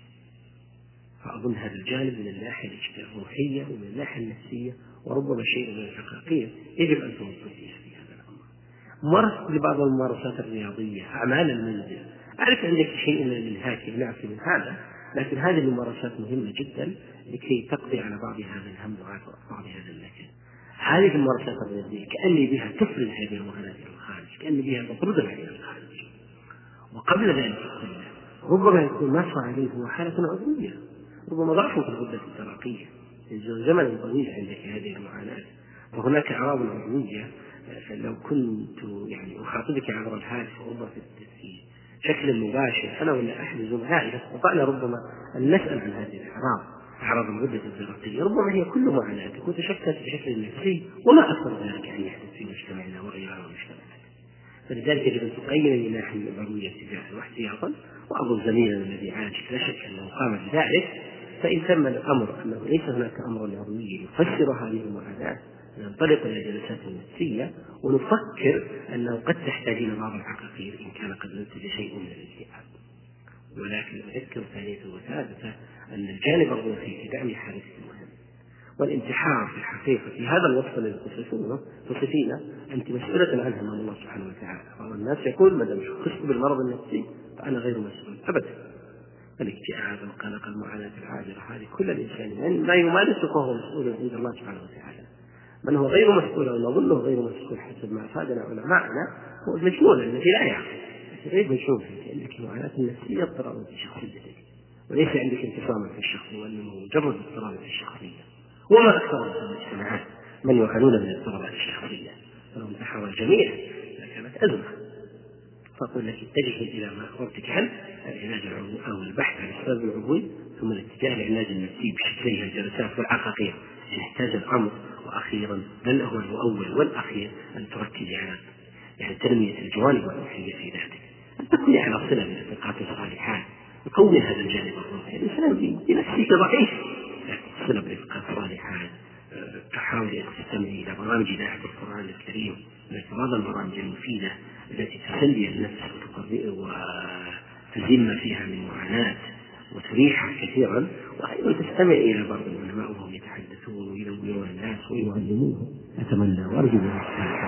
فأظن هذا الجانب من الناحية الروحية ومن الناحية النفسية، وربما شيء من العقاقير يجب أن توظف فيها في هذا الأمر. ممارسة لبعض الممارسات الرياضية، أعمال المنزل، أعرف عندك شيء من الانهاك يمنعك من هذا، لكن هذه الممارسات مهمة جدا لكي تقضي على بعض هذا الهم وعلى بعض هذا النكد. هذه الممارسات الرياضية كأني بها تفرز هذه المغالات إلى الخارج، كأني بها تطردها إلى الخارج. وقبل ذلك ربما يكون ما صار عليه هو حالة عضوية، ربما ضعف في الغدة الدرقية، زمن طويل عندك هذه المعاناة، وهناك أعراض عضوية. فلو كنت يعني أخاطبك عبر الهاتف وربما في شكل مباشر أنا ولا أحد زملائي استطعنا ربما أن نسأل عن هذه الأعراض، أعراض الغدة الدرقية، ربما هي كل معاناتك وتشكلت بشكل نفسي، وما أكثر ذلك أن يحدث في مجتمعنا وغيرها المجتمعات. فلذلك يجب أن تقيم من ناحية العضوية تجاهه واحتياطا. وأظن زميلنا الذي عالج لا شك أنه قام بذلك، فإن تم الأمر أنه ليس هناك أمر عضوي يفسر هذه المعاناة، ننطلق إلى جلسات نفسية ونفكر أنه قد تحتاجين بعض العقاقير إن كان قد ننتج شيء من الاكتئاب. ولكن أذكر ثانية وثالثة أن الجانب الروحي في دعم حالتك مهم. والانتحار في الحقيقة في هذا الوصف الذي تصفينه أنت مسؤولة عنه أمام الله سبحانه وتعالى. بعض الناس يقول ما دام شخصت بالمرض النفسي فأنا غير مسؤول أبدا. الاكتئاب والقلق المعاناة العاجلة هذه كل الإنسان يعني ما يمارسه فهو مسؤول عند الله سبحانه وتعالى. من هو غير مسؤول أو نظنه غير مسؤول حسب ما أفادنا علماءنا هو المجنون الذي لا يعقل، غير مجنون، عندك معاناة نفسية اضطراب في شخصيتك، وليس عندك انفصام في الشخص، وأنه مجرد اضطراب في الشخصية. وما أكثر المجتمعات من يعانون من اضطرابات الشخصية، فلو انتحر الجميع لكانت أزمة. الخطوات التي تجه إلى ما أخبرتك عنه، العلاج العضوي أو البحث عن السبب العضوي، ثم الاتجاه للعلاج النفسي بشكلها الجلسات والعقاقير يحتاج الأمر، وأخيرا بل هو الأول والأخير أن تركز على يعني تنمية الجوانب الروحية في ذاتك، أن تكون على صلة بالرفقات الصالحات وكون هذا الجانب الروحي. الإنسان بنفسه ضعيف، لكن صلة بالرفقات الصالحات، تحاول أن تستمعي إلى برامج إذاعة القرآن الكريم، بعض البرامج المفيدة التي تسلي النفس وتزيل ما فيها من معاناة وتريحها كثيرا، وأيضا تستمع إلى بعض العلماء وهم يتحدثون وينورون الناس ويعلمونهم. أتمنى وأرجو من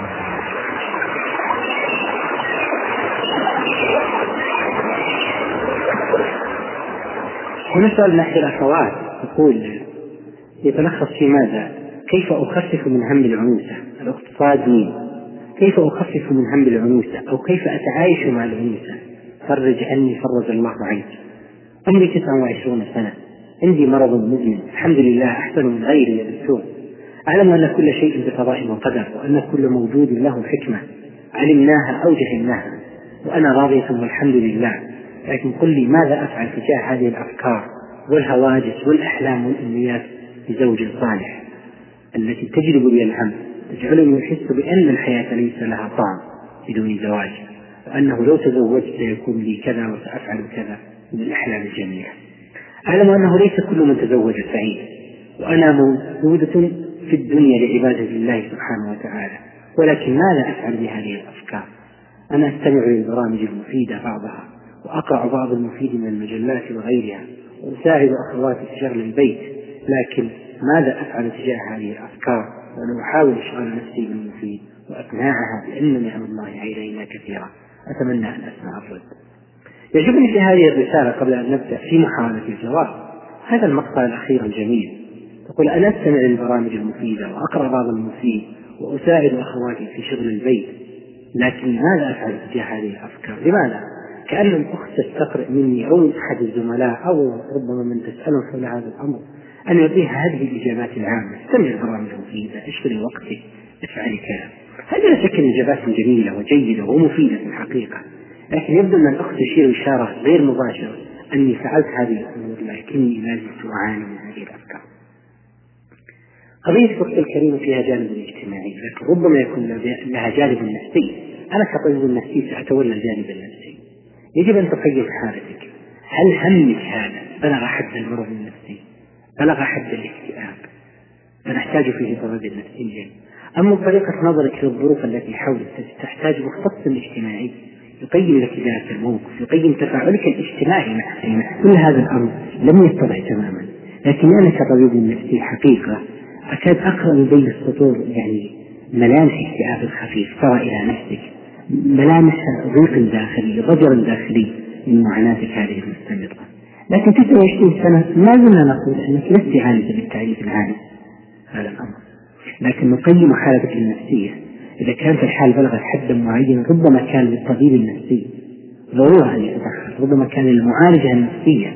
هنا سؤال من أحد الأخوات يقول يتلخص في ماذا؟ كيف أخفف من هم العنوسة؟ الأخت صادمين، كيف أخفف من هم العنوسة أو كيف أتعايش مع العنوسة؟ فرج عني فرج الله عنك. عمري تسعة وعشرون سنة، عندي مرض مزمن، الحمد لله أحسن من غيري يبسون. أعلم أن كل شيء بقضاء وقدر، وأن كل موجود له حكمة علمناها أو جهلناها، وأنا راضية والحمد لله. لكن قل لي ماذا أفعل تجاه هذه الأفكار والهواجس والأحلام والأمنيات بزوج صالح التي تجلب لي الهم، تجعلني أحس بأن الحياة ليس لها طعم بدون زواج، وأنه لو تزوجت سيكون لي كذا وسأفعل كذا من الأحلام الجميلة. أعلم أنه ليس كل من تزوج سعيد، وأنا موجودة في الدنيا لعبادة الله سبحانه وتعالى، ولكن ماذا أفعل بهذه الأفكار؟ أنا أستمع للبرامج المفيدة بعضها، وأقرأ بعض المفيد من المجلات وغيرها، وأساعد أخواتي في شغل البيت، لكن ماذا أفعل تجاه هذه الأفكار؟ وأنا أحاول إشغال نفسي بالمفيد وأقناعها بأن نعم الله علينا كثيرة. أتمنى أن أسمع الرد. يعجبني في هذه الرسالة قبل أن نبدأ في محاولة الجواب هذا المقطع الأخير الجميل، تقول أنا أستمع للبرامج المفيدة وأقرأ بعض المفيد وأساعد أخواتي في شغل البيت، لكن ماذا أفعل تجاه هذه الأفكار؟ لماذا؟ كأن الأخت تستقرئ مني أو أحد الزملاء أو ربما من تسأله حول هذا الأمر أن يعطيها هذه الإجابات العامة: استمع البرامج المفيدة، اشغلي وقتك، افعلي كذا. هذه لا شك إجابات جميلة وجيدة ومفيدة في الحقيقة، لكن يبدو أن الأخت تشير إشارة غير مباشرة أني فعلت هذه الأمور لكني لا زلت أعاني من هذه الأفكار. قضية الأخت الكريمة فيها جانب اجتماعي، لكن ربما يكون لها جانب نفسي. أنا كطبيب نفسي سأتولى الجانب النفسي. يجب أن تقيم حالتك، هل همك هذا بلغ حد المرض النفسي، بلغ حد الاكتئاب فنحتاج فيه طبيب نفسي؟ أما طريقة نظرك للظروف التي حولك تحتاج مختص اجتماعي يقيم لك ذات الموقف، يقيم تفاعلك الاجتماعي مع كل هذا الأمر لم يتضح تماما. لكن أنا كطبيب نفسي حقيقة أكاد أقرأ من بين السطور يعني ملامح اكتئاب خفيف ترى إلى نفسك، ملامح ضيق داخلي، ضجر داخلي من معاناتك هذه المستمرة. لكن تسعة وعشرين سنة ما زلنا نقول أنك لست عالجة بالتعريف العام هذا الأمر، لكن نقيم حالتك النفسية. إذا كانت الحال بلغت حدا معينا ربما كان للطبيب النفسي ضرورة أن يتدخل، ربما كان للمعالجة النفسية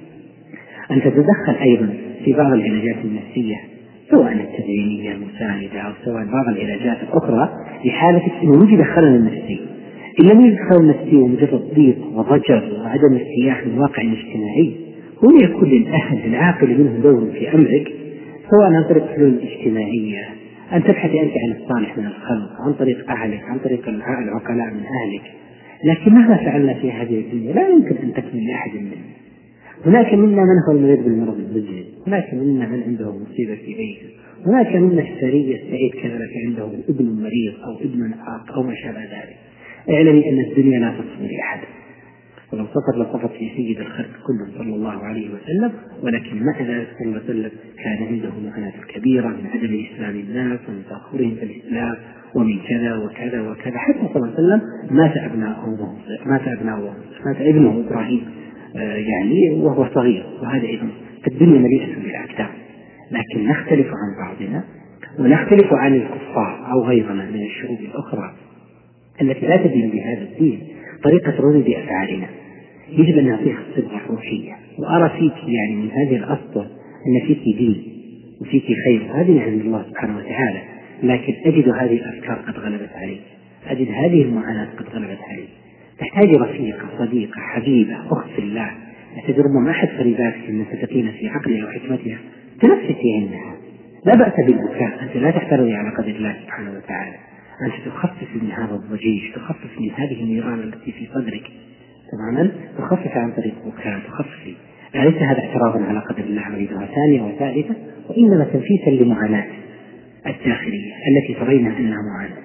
أن تتدخل أيضا في بعض العلاجات النفسية سواء التدريبية المساندة أو سواء بعض العلاجات الأخرى لحالتك إنه وجد خلل النفسي. إن لم يوجد خلل نفسي ومجرد ضيق وضجر وعدم ارتياح من الواقع الاجتماعي، هو يكون للأهل العاقل منه دور في أمرك، سواء عن طريق الحلول الاجتماعية، أن تبحثي أنت عن الصالح من الخلق، عن طريق أهلك، عن طريق العقلاء من أهلك. لكن مهما فعلنا في هذه الدنيا لا يمكن أن تكمل لأحد منا. هناك منا من هو المريض بالمرض المزمن، هناك منا من عنده مصيبة في بيته، هناك منا السري السعيد كذلك عنده ابن مريض أو ابن عاق أو ما شابه ذلك. اعلمي أن الدنيا لا تصفر لأحد، ولو صفر لصفت في سيد الخلق كلهم صلى الله عليه وسلم، ولكن مع ذلك صلى الله عليه وسلم كان عنده معاناة كبيرة من عدم إسلام الناس ومن تأخرهم في الإسلام ومن كذا وكذا وكذا، حتى صلى الله عليه وسلم مات أبناؤه مات أبناؤه مات ابنه إبراهيم آه يعني وهو صغير، وهذا ابنه. الدنيا مليئة بالأعداء، لكن نختلف عن بعضنا ونختلف عن الكفار أو غيرنا من الشعوب الأخرى التي لا تدين بهذا الدين طريقة رد أفعالنا. يجب أن نعطيها الصدق الروحية، وأرى فيك يعني من هذه الأسطر أن فيك دين وفيك خير، هذه عند الله سبحانه وتعالى، لكن أجد هذه الأفكار قد غلبت علي، أجد هذه المعاناة قد غلبت علي. تحتاج رفيقة، صديقة، حبيبة، أخت في الله، تجد ربما أحد قريباتك من ستكين في عقلها وحكمتها تنفسي عندها. لا بأس بالبكاء، أنت لا تحترمي على قدر الله سبحانه وتعالى، أنت تخفف من هذا الضجيج، تخفف من هذه النيران التي في صدرك تماما، تخفف عن طريق البكاء، تخففي. ليس هذا اعتراضا على قدر الله مريدها ثانية وثالثة، وإنما تنفيسا لمعاناة الداخلية التي ترين أنها معاناة.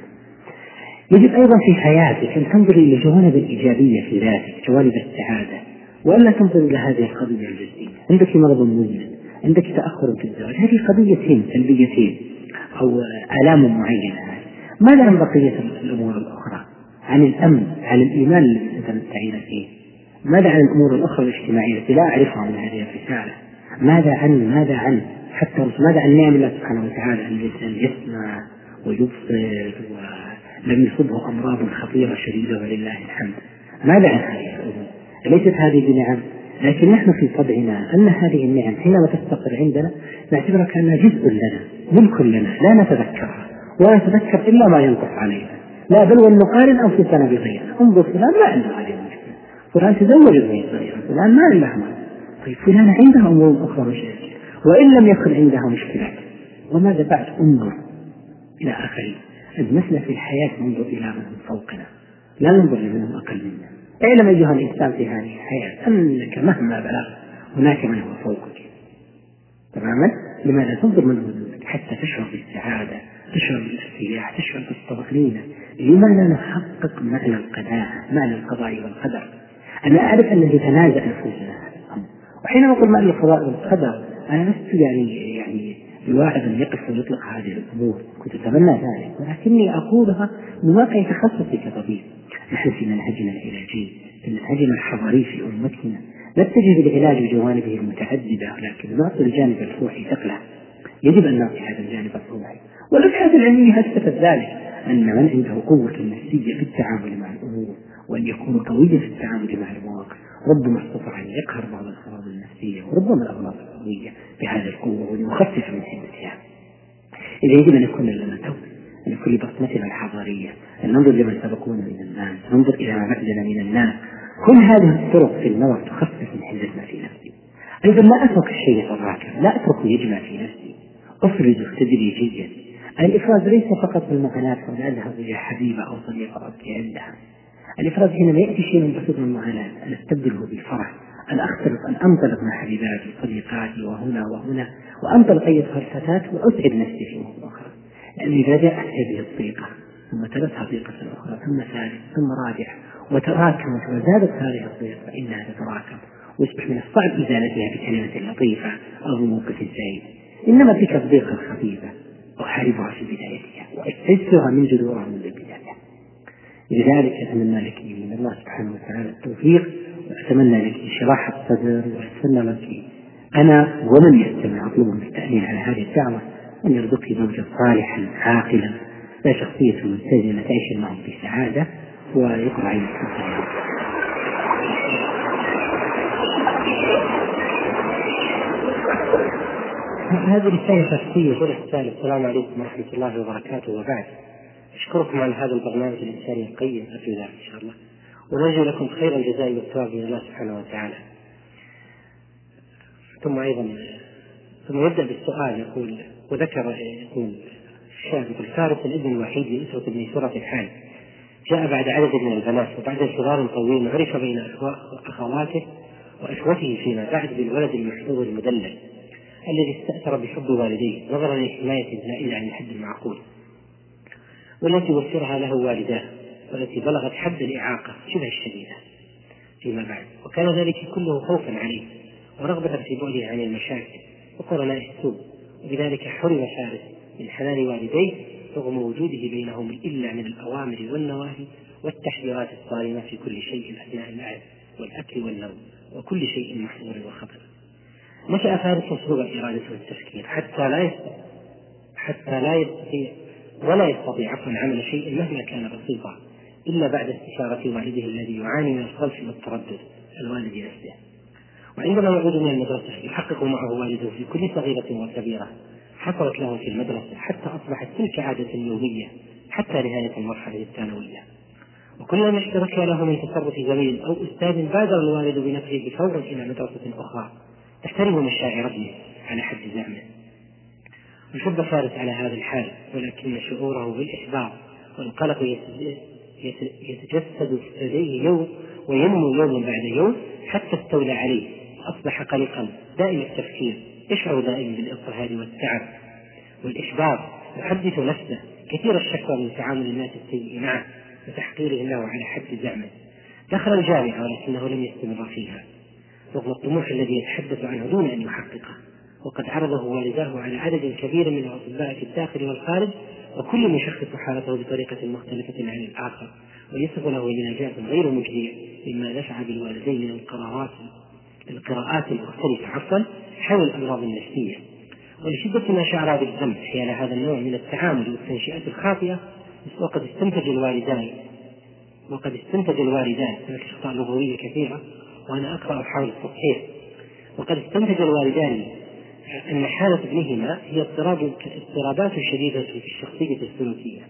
يجب أيضا في حياتك أن تنظر إلى الجوانب الإيجابية في ذاتك، جوانب السعادة، وألا تنظر إلى هذه القضية الجزئية. عندك مرض مزمن، عندك تأخر في الزواج، هذه قضيتين سلبيتين أو آلام معينة. ماذا عن بقية الأمور الأخرى؟ عن الأمن، عن الإيمان الذي ستمتعين فيه. ماذا عن الأمور الأخرى الاجتماعية التي لا أعرفها من هذه الرسالة؟ ماذا عن ماذا عن حتى ماذا عن نعم الله سبحانه وتعالى أن الإنسان يسمع ويبصر ولم يصبه أمراض خطيرة شديدة ولله الحمد؟ ماذا عن هذه الأمور؟ ليست هذه بنعم، لكن نحن في طبعنا أن هذه النعم حينما تستقر عندنا نعتبرها كأنها جزء لنا، ملك لنا، لا نتذكرها ولا نتذكر إلا ما ينطق علينا. لا بل ونقارن أنفسنا بغيرنا. انظر فلان ما عنده هذه المشكلة، فلان تزوج بغير صغيرة، فلان ما عنده مال، طيب فلان عندها أمور أخرى مشاكل، وإن لم يكن عندها مشكلات. وماذا بعد؟ انظر إلى آخرين. أجمسنا في الحياة ننظر إلى من فوقنا، لا ننظر لمن أقل منا. اعلم أيها الإنسان في هذه الحياة أنك مهما بلغت هناك من هو فوقك تماما. لماذا تنظر من وجودك؟ حتى تشعر بالسعادة، تشعر بالارتياح، تشعر بالطمأنينة. لما لا نحقق معنى القناعة، معنى القضاء والقدر؟ أنا أعرف أنه يتنازع نفوسنا هذا الأمر، وحين نقول معنى القضاء والقدر أنا لست يعني يعني الواحد أن يقف ويطلق هذه الأمور، كنت أتمنى ذلك، ولكني أقولها من واقع تخصصي كطبيب. نحن في منهجنا العلاجي، في منهجنا الحضاري في أمتنا، نتجه للعلاج بجوانبه المتعددة، لكن نعطي الجانب الروحي ثقله. يجب أن نعطي هذا الجانب الروحي. والأبحاث العلمية أثبتت ذلك، أن من عنده قوة نفسية في التعامل مع الأمور وأن يكون قويا في التعامل مع المواقف ربما استطاع أن يقهر بعض الأمراض النفسية وربما الأمراض القوية بهذه القوة ويخفف من حدتها. إذا يجب أن يكون لنا توبة، أن يكون لبصمتنا الحضارية، أن ننظر لمن سبقونا من الناس، ننظر إلى ما بعدنا من الناس. كل هذه الطرق في النظر تخفف من حدتنا في نفسي. أيضا لا أترك الشيء الراكب، لا أتركه يجمع في نفسي، أفرزه تدريجيا. الإفراز ليس فقط بالمعاناة وأن أذهب إلى حبيبة أو صديقة أبكي عندها. الإفراز حينما يأتي شيء من بسيط من المعاناة أن أستبدله بالفرح، أن أختلط، أن أنطلق مع حبيباتي وصديقاتي وهنا وهنا، وأنطلق أيتها الفتاة وأسعد نفسي في أمور أخرى. لأن إذا جاءت هذه الضيقة ثم تلتها ضيقة أخرى ثم ثالث ثم رابع وتراكمت وزادت هذه الضيقة فإنها تتراكم ويصبح من الصعب إزالتها بكلمة لطيفة أو بموقف سعيد. إنما تلك الضيقة الخفيفة أحاربها في بدايتها وأستيسرها من جذورها من البداية. لذلك أتمنى لك من الله سبحانه وتعالى التوفيق، وأتمنى لك انشراح الصدر، وأتمنى لك أنا ومن يستمع أطلبهم بالتأمين على هذه الدعوة أن يرزقك زوجا صالحا عاقلا لا شخصية متزنة تعيش معهم في سعادة ويقرأ عليك السلام. هذه رسالة شخصية. رسالة السلام عليكم ورحمة الله وبركاته. وبعد أشكركم على هذا البرنامج الإنساني القيم، أرجو ذلك إن شاء الله، ونرجو لكم خير الجزاء والثواب من الله سبحانه وتعالى. ثم أيضا ثم يبدأ بالسؤال يقول، وذكر يقول الشاب فارس الابن الوحيد لأسرة ابن سورة الحال، جاء بعد عدد من البنات وبعد انتظار طويل عرف بين أخواته وإخوته فيما بعد بالولد المحفوظ المدلل الذي استأثر بحب والديه نظرا للحماية الزائدة عن الحد المعقول، والتي وفرها له والداه، والتي بلغت حد الإعاقة شبه الشديدة فيما بعد، وكان ذلك كله خوفا عليه ورغبة في بعده عن المشاكل وقرناء السوء، وبذلك حرم فارس من حنان والديه رغم وجوده بينهم إلا من الأوامر والنواهي والتحذيرات الصارمة في كل شيء أثناء اللعب والأكل والنوم وكل شيء محظور وخطر. نشأ فارس مسروق الإرادة والتفكير حتى لا يستطيع حتى لا يستطيع ولا يستطيع عفوا عمل شيء مهما كان بسيطا إلا بعد استشارة والده الذي يعاني من الخلف والتردد الوالد نفسه. وعندما يعود من المدرسة يحقق معه والده في كل صغيرة وكبيرة حصلت له في المدرسة، حتى أصبحت تلك عادة يومية حتى نهاية المرحلة الثانوية. وكلما اشترك له من تصرف زميل أو أستاذ بادر الوالد بنقله بفور إلى مدرسة أخرى تحترم مشاعر ابنه على حد زعمه. وشب فارس على هذا الحال، ولكن شعوره بالإحباط والقلق يتجسد لديه يوم وينمو يوما بعد يوم حتى استولى عليه، أصبح قلقا دائم التفكير، يشعر دائما بالاضطهاد والتعب والإحباط، يحدث نفسه كثير الشكوى من تعامل الناس السيء معه وتحقيره له على حد زعمه. دخل الجامعة ولكنه لم يستمر فيها رغم الطموح الذي يتحدث عنه دون أن يحققه، وقد عرضه والداه على عدد كبير من الأطباء في الداخل والخارج، وكل يشخص حالته بطريقة مختلفة عن الآخر ويصف له بنجاة غير مجدية، مما نفع بالوالدين من القرارات القراءات المختلفة عفوا حول الأمراض النفسية. ولشدة ما شعر بالذنب حيال هذا النوع من التعامل والتنشئات الخاطئة، وقد استنتج الوالدان وقد استنتج الوالدان هناك أخطاء لغوية كثيرة وأنا أقرأ حول التصحيح وقد استنتج الوالدان أن حالة ابنهما هي اضطرابات شديدة في الشخصية السلوكية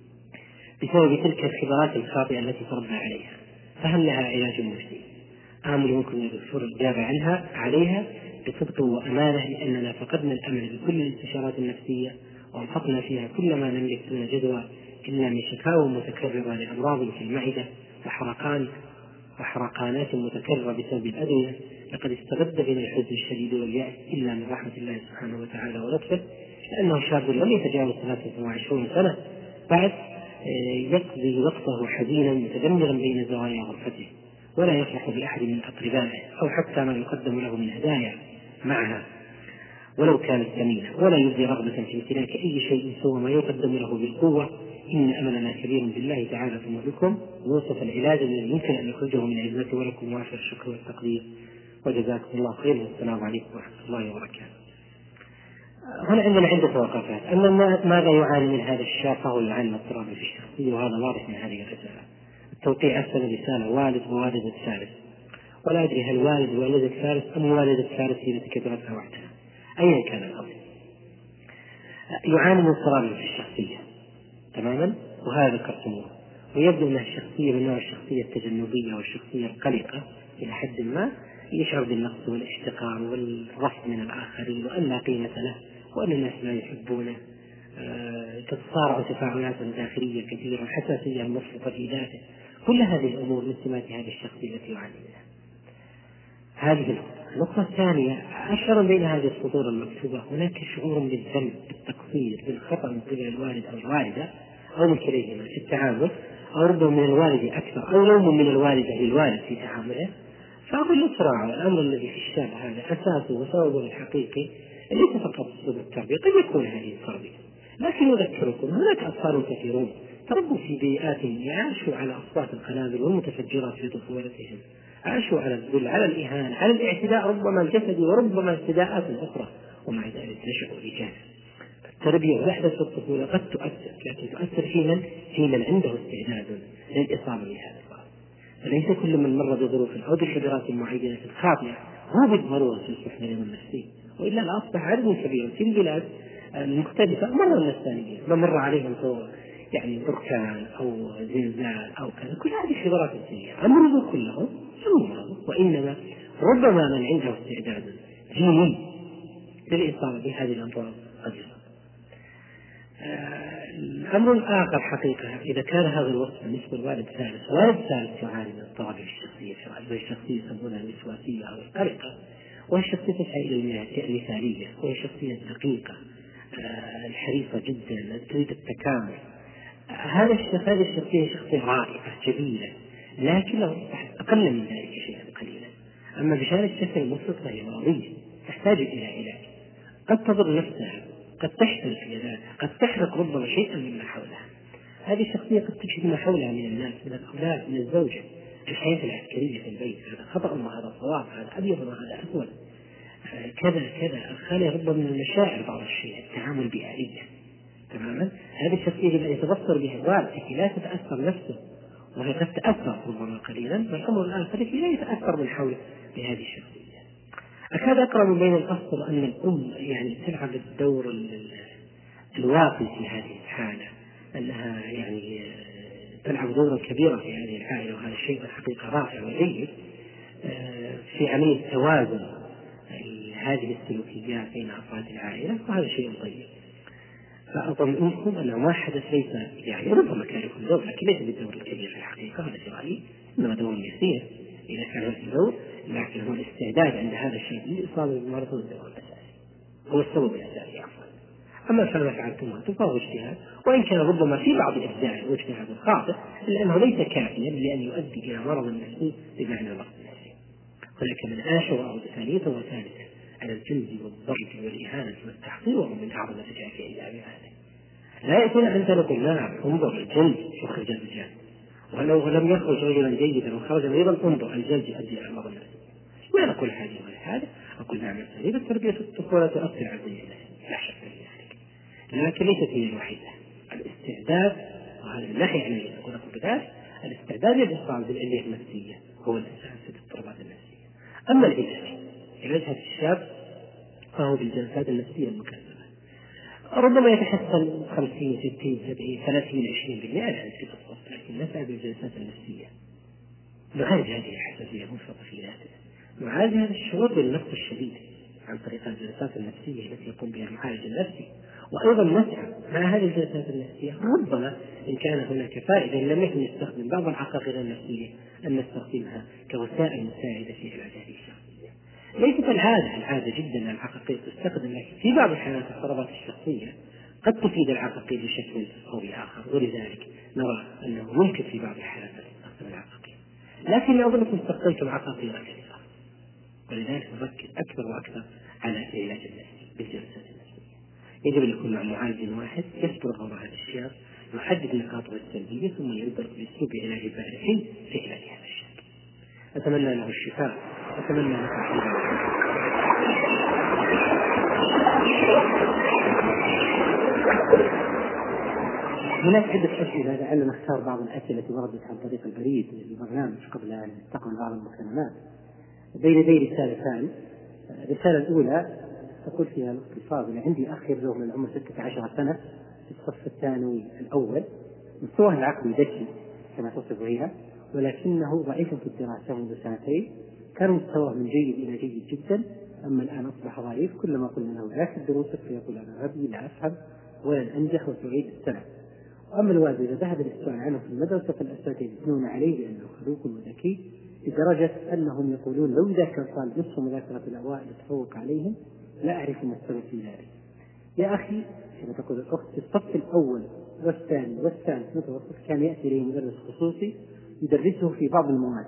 بسبب تلك الخبرات الخاطئة التي تربى عليها، فهل لها علاج مجدي؟ آمل منكم يا دكتور الإجابة عنها عليها بصدق وأمانة، لأننا فقدنا الأمل بكل الاستشارات النفسية وانفقنا فيها كل ما نملك دون جدوى إلا من شكاوى متكررة لأمراض في المعدة وحرقان وحرقانات متكررة بسبب الأدوية. لقد استبد بنا الحزن الشديد واليأس إلا من رحمة الله سبحانه وتعالى ولطفه، لأنه شاب لم يتجاوز ثلاثة وعشرين سنة بعد يقضي وقته حزينا متدمرا بين زوايا غرفته، ولا يفرح بأحد من أقربائه أو حتى ما يقدم له من هدايا معها ولو كانت ثمينة، ولا يبدي رغبة في امتلاك أي شيء سوى ما يقدم له بالقوة. إن أملنا كبير بالله تعالى ثم بكم، ووصف العلاج الذي يمكن أن يخرجه من عزته، ولكم وافر الشكر والتقدير وجزاكم الله خير، والسلام عليكم ورحمة الله وبركاته. هنا عندنا عدة وقفات. أما ماذا يعاني من هذا الشاب، فهو يعاني من اضطراب في الشخصية، وهذا واضح من هذه الرسالة. التوقيع أرسل رسالة والد ووالدة فارس، ولا أدري هل والد ووالدة فارس أم والدة فارس هي التي كتبتها وحدها، أيا كان الأمر. يعاني من اضطراب في الشخصية تماما، وهذا ذكرتموه، ويبدو أنها الشخصية من نوع الشخصية التجنبية والشخصية القلقة إلى حد ما، يشعر بالنقص والاحتقار والرفض من الآخرين وأن لا قيمة له وأن الناس لا يحبونه، أه تتصارع تفاعلات داخلية كثيرة، حساسية مفرطة في ذاته. كل هذه الأمور من سمات هذه الشخصية التي يعاني منها. هذه النقطة الثانية، أشعر بين هذه السطور المكتوبة هناك شعور بالذنب، بالتقصير، بالخطأ من قبل الوالد أو الوالدة أو من كليهما في التعامل، أو ربما من الوالد أكثر، أو لوم من الوالدة للوالد في تعامله. فأقول بسرعة الأمر الذي في الشاب هذا أساسه وسببه الحقيقي ليس فقط أسلوب التربية، قد يكون هذه التربية، لكن أذكركم هناك أطفال كثيرون تربوا في بيئات يعيشوا على أصوات القنابل والمتفجرات في طفولتهم، عاشوا على الذل، على الإهانة، على الاعتداء ربما الجسدي وربما اعتداءات أخرى، ومع ذلك نشأوا رجالا. التربية وحدة في الطفولة قد تؤثر، لكن تؤثر في من؟ في من عنده استعداد للإصابة بهذا المرض. فليس كل من مر بظروف أو بخبرات معينة خاطئة هو بالضرورة يصبح مريضا نفسيا، وإلا لأصبح عدد كبير في البلاد المختلفة مر الناس ثانيين ما مر عليهم سواء يعني بركان أو زلزال أو كذا، كل هذه خبرات سيئة أمرضوا كلهم أمرضوا، وإنما ربما من عنده استعداد جيني للإصابة بهذه الأمراض قد يصاب. الأمر الآخر حقيقة، إذا كان هذا الوصف بالنسبة لوالد ثالث، والد ثالث يعاني من اضطراب الشخصية، سواء الشخصية يسمونها الوسواسية أو القلقة، وهي الشخصية تسعى المثالية، وهي الشخصية الدقيقة الحريصة جدا تريد التكامل. هذا الشخص هذه الشخصية شخصية رائعة جميلة، لكن لو أقل من ذلك شيئا قليلا. أما بشأن الشخصية المفرطة فهي مرضية تحتاج إلى علاج، قد تضر نفسها، قد تحتل في ذاتها، قد تحرق ربما شيئا مما حولها. هذه الشخصية قد تفسد ما حولها من الناس، من الأولاد، من الزوجة، الحياة العسكرية في البيت، هذا خطأ وهذا صواب، هذا أبيض وهذا أسود، كذا كذا. الخالي ربما من المشاعر بعض الشيء، التعامل بآلية تماما. هذه الشخصية يجب أن يتبصر بها الوالد التي لا تتأثر نفسه، وهي قد تتأثر ربما قليلا، والأمر الآخر التي لا يتأثر من حوله بهذه الشخصية. أكاد أقرأ من بين الأسطر أن الأم يعني تلعب الدور الواقي في هذه الحالة، أنها يعني تلعب دورا كبيرا في هذه العائلة، وهذا الشيء الحقيقة رائع وجيد في عملية توازن هذه السلوكيات بين أفراد العائلة، وهذا شيء طيب. فأطمئنكم أنه ما حدث ليس يعني ربما كان يكون دور، لكن ليس بالدور الكبير في الحقيقة، هذا في رأيي إنما دور يسير إذا كان هذا الدور، لكن هو الاستعداد عند هذا الشيء لإصابة بالمرض هو الدور الأساسي، هو السبب الأساسي عفوا. أما فما فعلتم أنتم فهو اجتهاد، وإن كان ربما في بعض الإبداع واجتهاد خاطئ، لأنه ليس كافيا لأن يؤدي إلى مرض نفسي بمعنى مرض نفسي. هناك من آشر ثانية وثالثة على الجلد والضرب والإهانة والتحقير، وهو من أعظم الأشياء إلا بهذا. لا يكون أنت نقول نعم انظر الجلد يخرج الرجال، ولو لم يخرج رجلا جيدا وخرج مريضا انظر الجلد يؤدي إلى مرض نفسي. ما نقول هذه ولا هذا، أقول نعم التربية في الطفولة تؤثر على البنية النفسية لا شك في ذلك، لكن ليست هي الوحيدة. الاستعداد، وهذا من ناحية علمية أقول لكم بذلك، الاستعداد للإصابة بالعلية النفسية هو الأساس في الاضطرابات النفسية. أما العلاج، علاج هذا الشاب فهو بالجلسات النفسية المكثفة، ربما يتحسن خمسين ستين سبعين ثلاثين عشرين بالمئة عن في الصف، لكن نسعى بالجلسات النفسية نعالج هذه الحساسية المفرطة في ذاته، نعالج هذا الشعور بالنقص الشديد عن طريق الجلسات النفسية التي يقوم بها المعالج النفسي. وأيضا نسعى مع هذه الجلسات النفسية ربما إن كان هناك فائدة لم يكن يستخدم بعض العقاقير النفسية أن نستخدمها كوسائل مساعدة في علاج هذه الشخصية. ليست العادة العادة جدا أن العقاقير تستخدم، لكن في بعض الحالات الاضطرابات الشخصية قد تفيد العقاقير بشكل أو بآخر، ولذلك نرى أنه ممكن في بعض الحالات أن تستخدم العقاقير، لكن أظنكم استخدمتم عقاقير كثيرة، ولذلك نركز أكثر وأكثر على العلاج النفسي بالجلسات النفسية. يجب أن يكون مع معالج واحد يصبر على هذا الشاب، يحدد نقاطه السلبية، ثم ينظر بأسلوب علاج البارحين في علاج هذا الشاب. أتمنى له الشفاء، أتمنى له الشفاء. هناك عدة أسئلة، لعل نختار بعض الأسئلة التي وردت عن طريق البريد للبرنامج قبل أن نستقبل بعض المكالمات. بين يدي رسالتان. الرسالة الأولى تقول فيها الأخت الفاضلة: عندي أخ يبلغ من العمر ستة عشر سنة في الصف الثانوي الأول، مستواه العقلي ذكي كما تصف هي، ولكنه ضعيف في الدراسة منذ سنتين. كان مستواه من جيد إلى جيد جدا، أما الآن أصبح ضعيف. كلما قلنا له لا في دروسك فيقول أنا غبي لا أفهم ولن أنجح وتعيد السنة. وأما الوالد إذا ذهب للسؤال عنه في المدرسة فالأساتذة يثنون عليه بأنه خلوق وذكي، لدرجة أنهم يقولون لو ذاكر طالب نصف مذاكرة الأوائل يتفوق عليهم لا أعرف ما السبب في ذلك. يا أخي كما تقول الأخت، في الصف الأول والثاني والثالث متوسط كان يأتي إليه مدرس خصوصي يدرسه في بعض المواد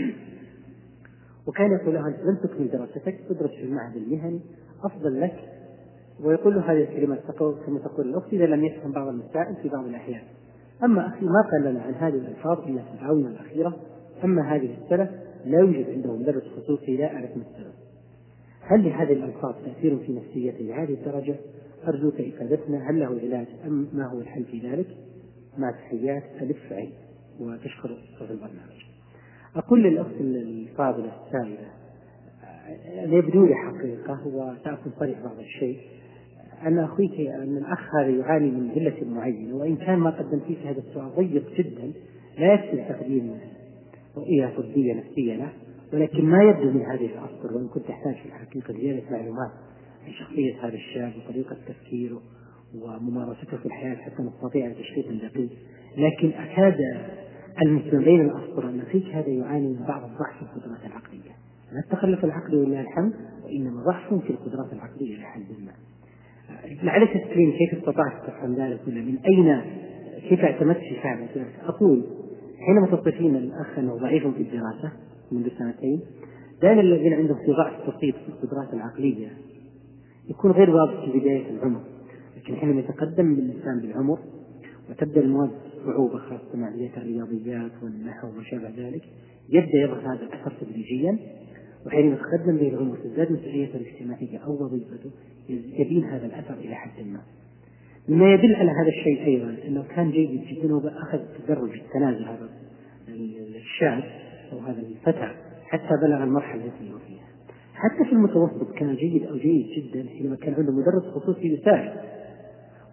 وكان يقول له لن تكمل دراستك، ادرس في المعهد المهني أفضل لك، ويقول له هذه الكلمات كما تقول الأخت إذا لم يفهم بعض المسائل في بعض الأحيان. أما أخي ما قال لنا عن هذه الألفاظ إلا في الآونة الأخيرة. أما هذه السنة لا يوجد عنده مدرس خصوصي، لا أعرف ما السبب. هل لهذه الألفاظ تأثير في نفسيته لهذه الدرجة؟ أرجوك إفادتنا، هل له علاج أم ما هو الحل في ذلك؟ مع تحيات ألف عين. وتشكر صوت البرنامج. أقول للأخت الفاضلة السائلة يبدو لي حقيقة وتأكل صريح بعض الشيء أن أخوك أن الأخ هذا يعاني من علة معينة، وإن كان ما قدم فيه هذا السؤال ضيق جدا لا يكفي تقديم رؤية طبية نفسية له، ولكن ما يبدو من هذه الأسطر، وإن كنت تحتاج في الحقيقة زيادة معلومات عن شخصية هذا الشاب وطريقة تفكيره وممارسته في الحياة حتى نستطيع تشخيص دقيق، لكن أكاد المسلم بين الأسطر أن أخيك هذا يعاني من بعض الضعف في القدرات العقلية، لا التخلف العقلي ولله الحمد، وإنما ضعف في القدرات العقلية لحد ما. لعلك تسألين كيف استطعت تفهم ذلك ولا من أين كيف اعتمدت في فعل ذلك؟ أقول حينما تصفين الأخ أنه ضعيف في الدراسة منذ سنتين، دائما الذين عندهم في ضعف بسيط في القدرات العقلية يكون غير واضح في بداية العمر، لكن حينما يتقدم الإنسان بالعمر وتبدأ المواد صعوبة خاصة مع الرياضيات والنحو وما شابه ذلك يبدأ يظهر هذا الأثر تدريجيا، وحينما يتقدم به العمر تزداد مسؤوليته الاجتماعية أو وظيفته يبين هذا الأثر إلى حد ما. مما يدل على هذا الشيء أيضا أنه كان جيد جدا وأخذ تدرج التنازل هذا الشاب أو هذا الفتى حتى بلغ المرحلة التي هو فيها. حتى في المتوسط كان جيد أو جيد جدا حينما كان عنده مدرس خصوصي يساعد،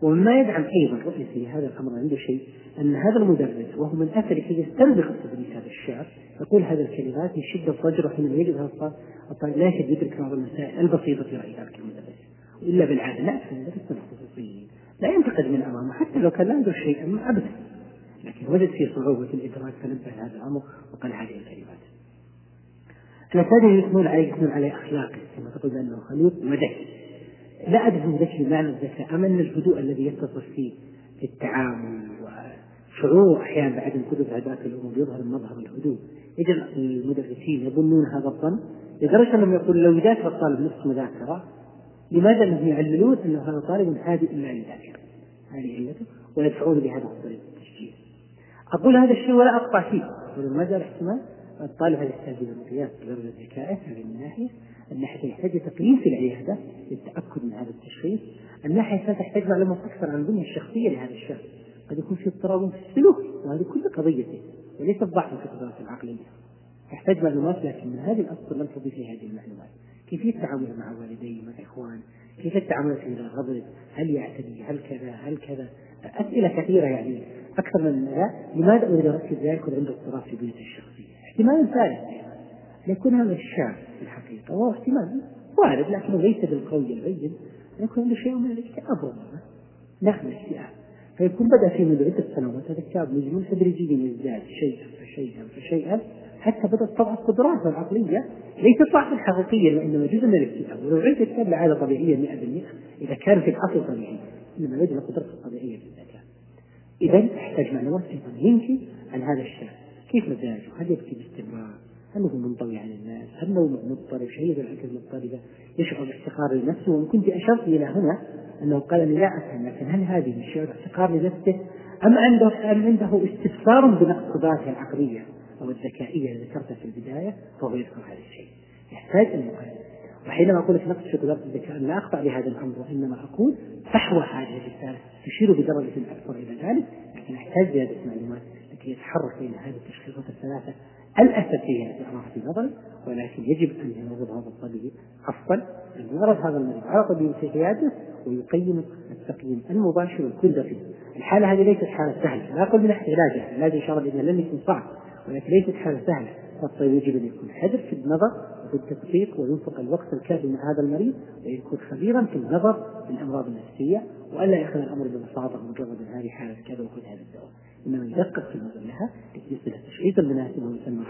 ومما يدعم أيضا رؤية في هذا الأمر عنده شيء أن هذا المدرس وهو من أثر كي يستنبط تدريس هذا الشعر يقول هذه الكلمات من شدة ضجره حين يجد هذا الطالب لا يكاد يدرك بعض المسائل البسيطة في رأي ذلك المدرس، وإلا بالعادة لا المدرس من الخصوصيين لا ينتقد من أمامه حتى لو كان لا عنده شيء أبدا، لكن وجد فيه صعوبة الإدراك فنبه هذا الأمر وقال هذه الكلمات. الثاني يثنون عليه يثنون عليه أخلاقه كما تقول بأنه خلوق وذكي. لا أدري من ذكي بمعنى الذكاء أم أن الهدوء الذي يتصف فيه في التعامل وشعور أحيانا بعدم قدرة هذاك الأمور يظهر مظهر الهدوء يجعل المدرسين يظنون هذا الظن لدرجة أنهم يقول لو يذاكر الطالب نصف مذاكرة لماذا لم يعللون أن هذا طالب هادئ إلا يذاكر، هذه علته ويدفعون بهذا الطريق التشجيع. أقول هذا الشيء ولا أقطع فيه، ولما ماذا الاحتمال الطالب هذا يحتاج إلى مقياس بدرجة ذكائه هذه من ناحية، الناحية يحتاج تقييم في العيادة للتأكد من هذا التشخيص، الناحية الثانية تحتاج معلومات أكثر عن البنية الشخصية لهذا الشخص، قد يكون في اضطراب في السلوك وهذه كل قضيته وليس ضعف في القدرات العقلية، يحتاج معلومات لكن من هذه الأسطر لم تضيف لي هذه المعلومات، كيفية تعامله مع والديه مع إخوان، كيف التعامل عند الغضب، هل يعتدي هل كذا هل كذا، أسئلة كثيرة يعني أكثر من لا لماذا أريد أركز لا يكون عنده اضطراب في بنيته الشخصية. احتمال ثالث يكون هذا الشاب في الحقيقة وهو احتمال وارد لكنه ليس بالقوي البين يكون عنده شيء من الاكتئاب ربما نحن الاكتئاب فيكون بدأ فيه منذ عدة سنوات هذا الاكتئاب مجموع تدريجيا يزداد شيئا فشيئا فشيئا حتى بدأت تضعف قدراته العقلية ليست ضعفا حقيقيا وإنما جزء من الاكتئاب، ولو عدت الاكتئاب لعادة طبيعية مئة بالمئة إذا كان في الأصل طبيعي إنما يجب قدرته الطبيعية في الذكاء. إذا تحتاج معلومات أيضا يمكن عن هذا الشاب كيف مزاجه، هل يبكي باستمرار، هل هو منطوي عن الناس، هل نومه مضطرب شيء بالعكس مضطربة، يشعر بافتقار لنفسه. وإن كنت أشرت إلى هنا أنه قال لي لا أفهم لكن هل هذه الشعور افتقار لنفسه أم عنده أم عنده استفسار بنقص قدراته العقلية أو الذكائية اللي ذكرتها في البداية فهو يذكر هذا الشيء يحتاج أن يقارن. وحينما أقول لك نقص في قدرات الذكاء لا أقطع بهذا الأمر وإنما أقول فحوى هذه الرسالة تشير بدرجة أكثر إلى ذلك، لكن أحتاج زيادة معلومات لكي يتحرك بين هذه التشخيصات الثلاثة الأساسية التي أراها في نظري، ولكن يجب أن ينظر هذا الطبيب أفضل أن يعرض هذا المريض على طبيب في عيادته ويقيم التقييم المباشر والكل فيه. الحالة هذه ليست حالة سهلة، لا أقول من ناحية علاجها، العلاج إن شاء الله بإذن لم يكن صعب ولكن ليست حالة سهلة، فالطبيب يجب أن يكون حذر في النظر وفي التدقيق وينفق الوقت الكافي مع هذا المريض ويكون خبيرا في النظر في الأمراض النفسية وألا يأخذ الأمر ببساطة مجرد هذه حالة كذا وخذ هذا الدواء، إنما يدقق في النظر لها ليصل التشخيص المناسب ويسمى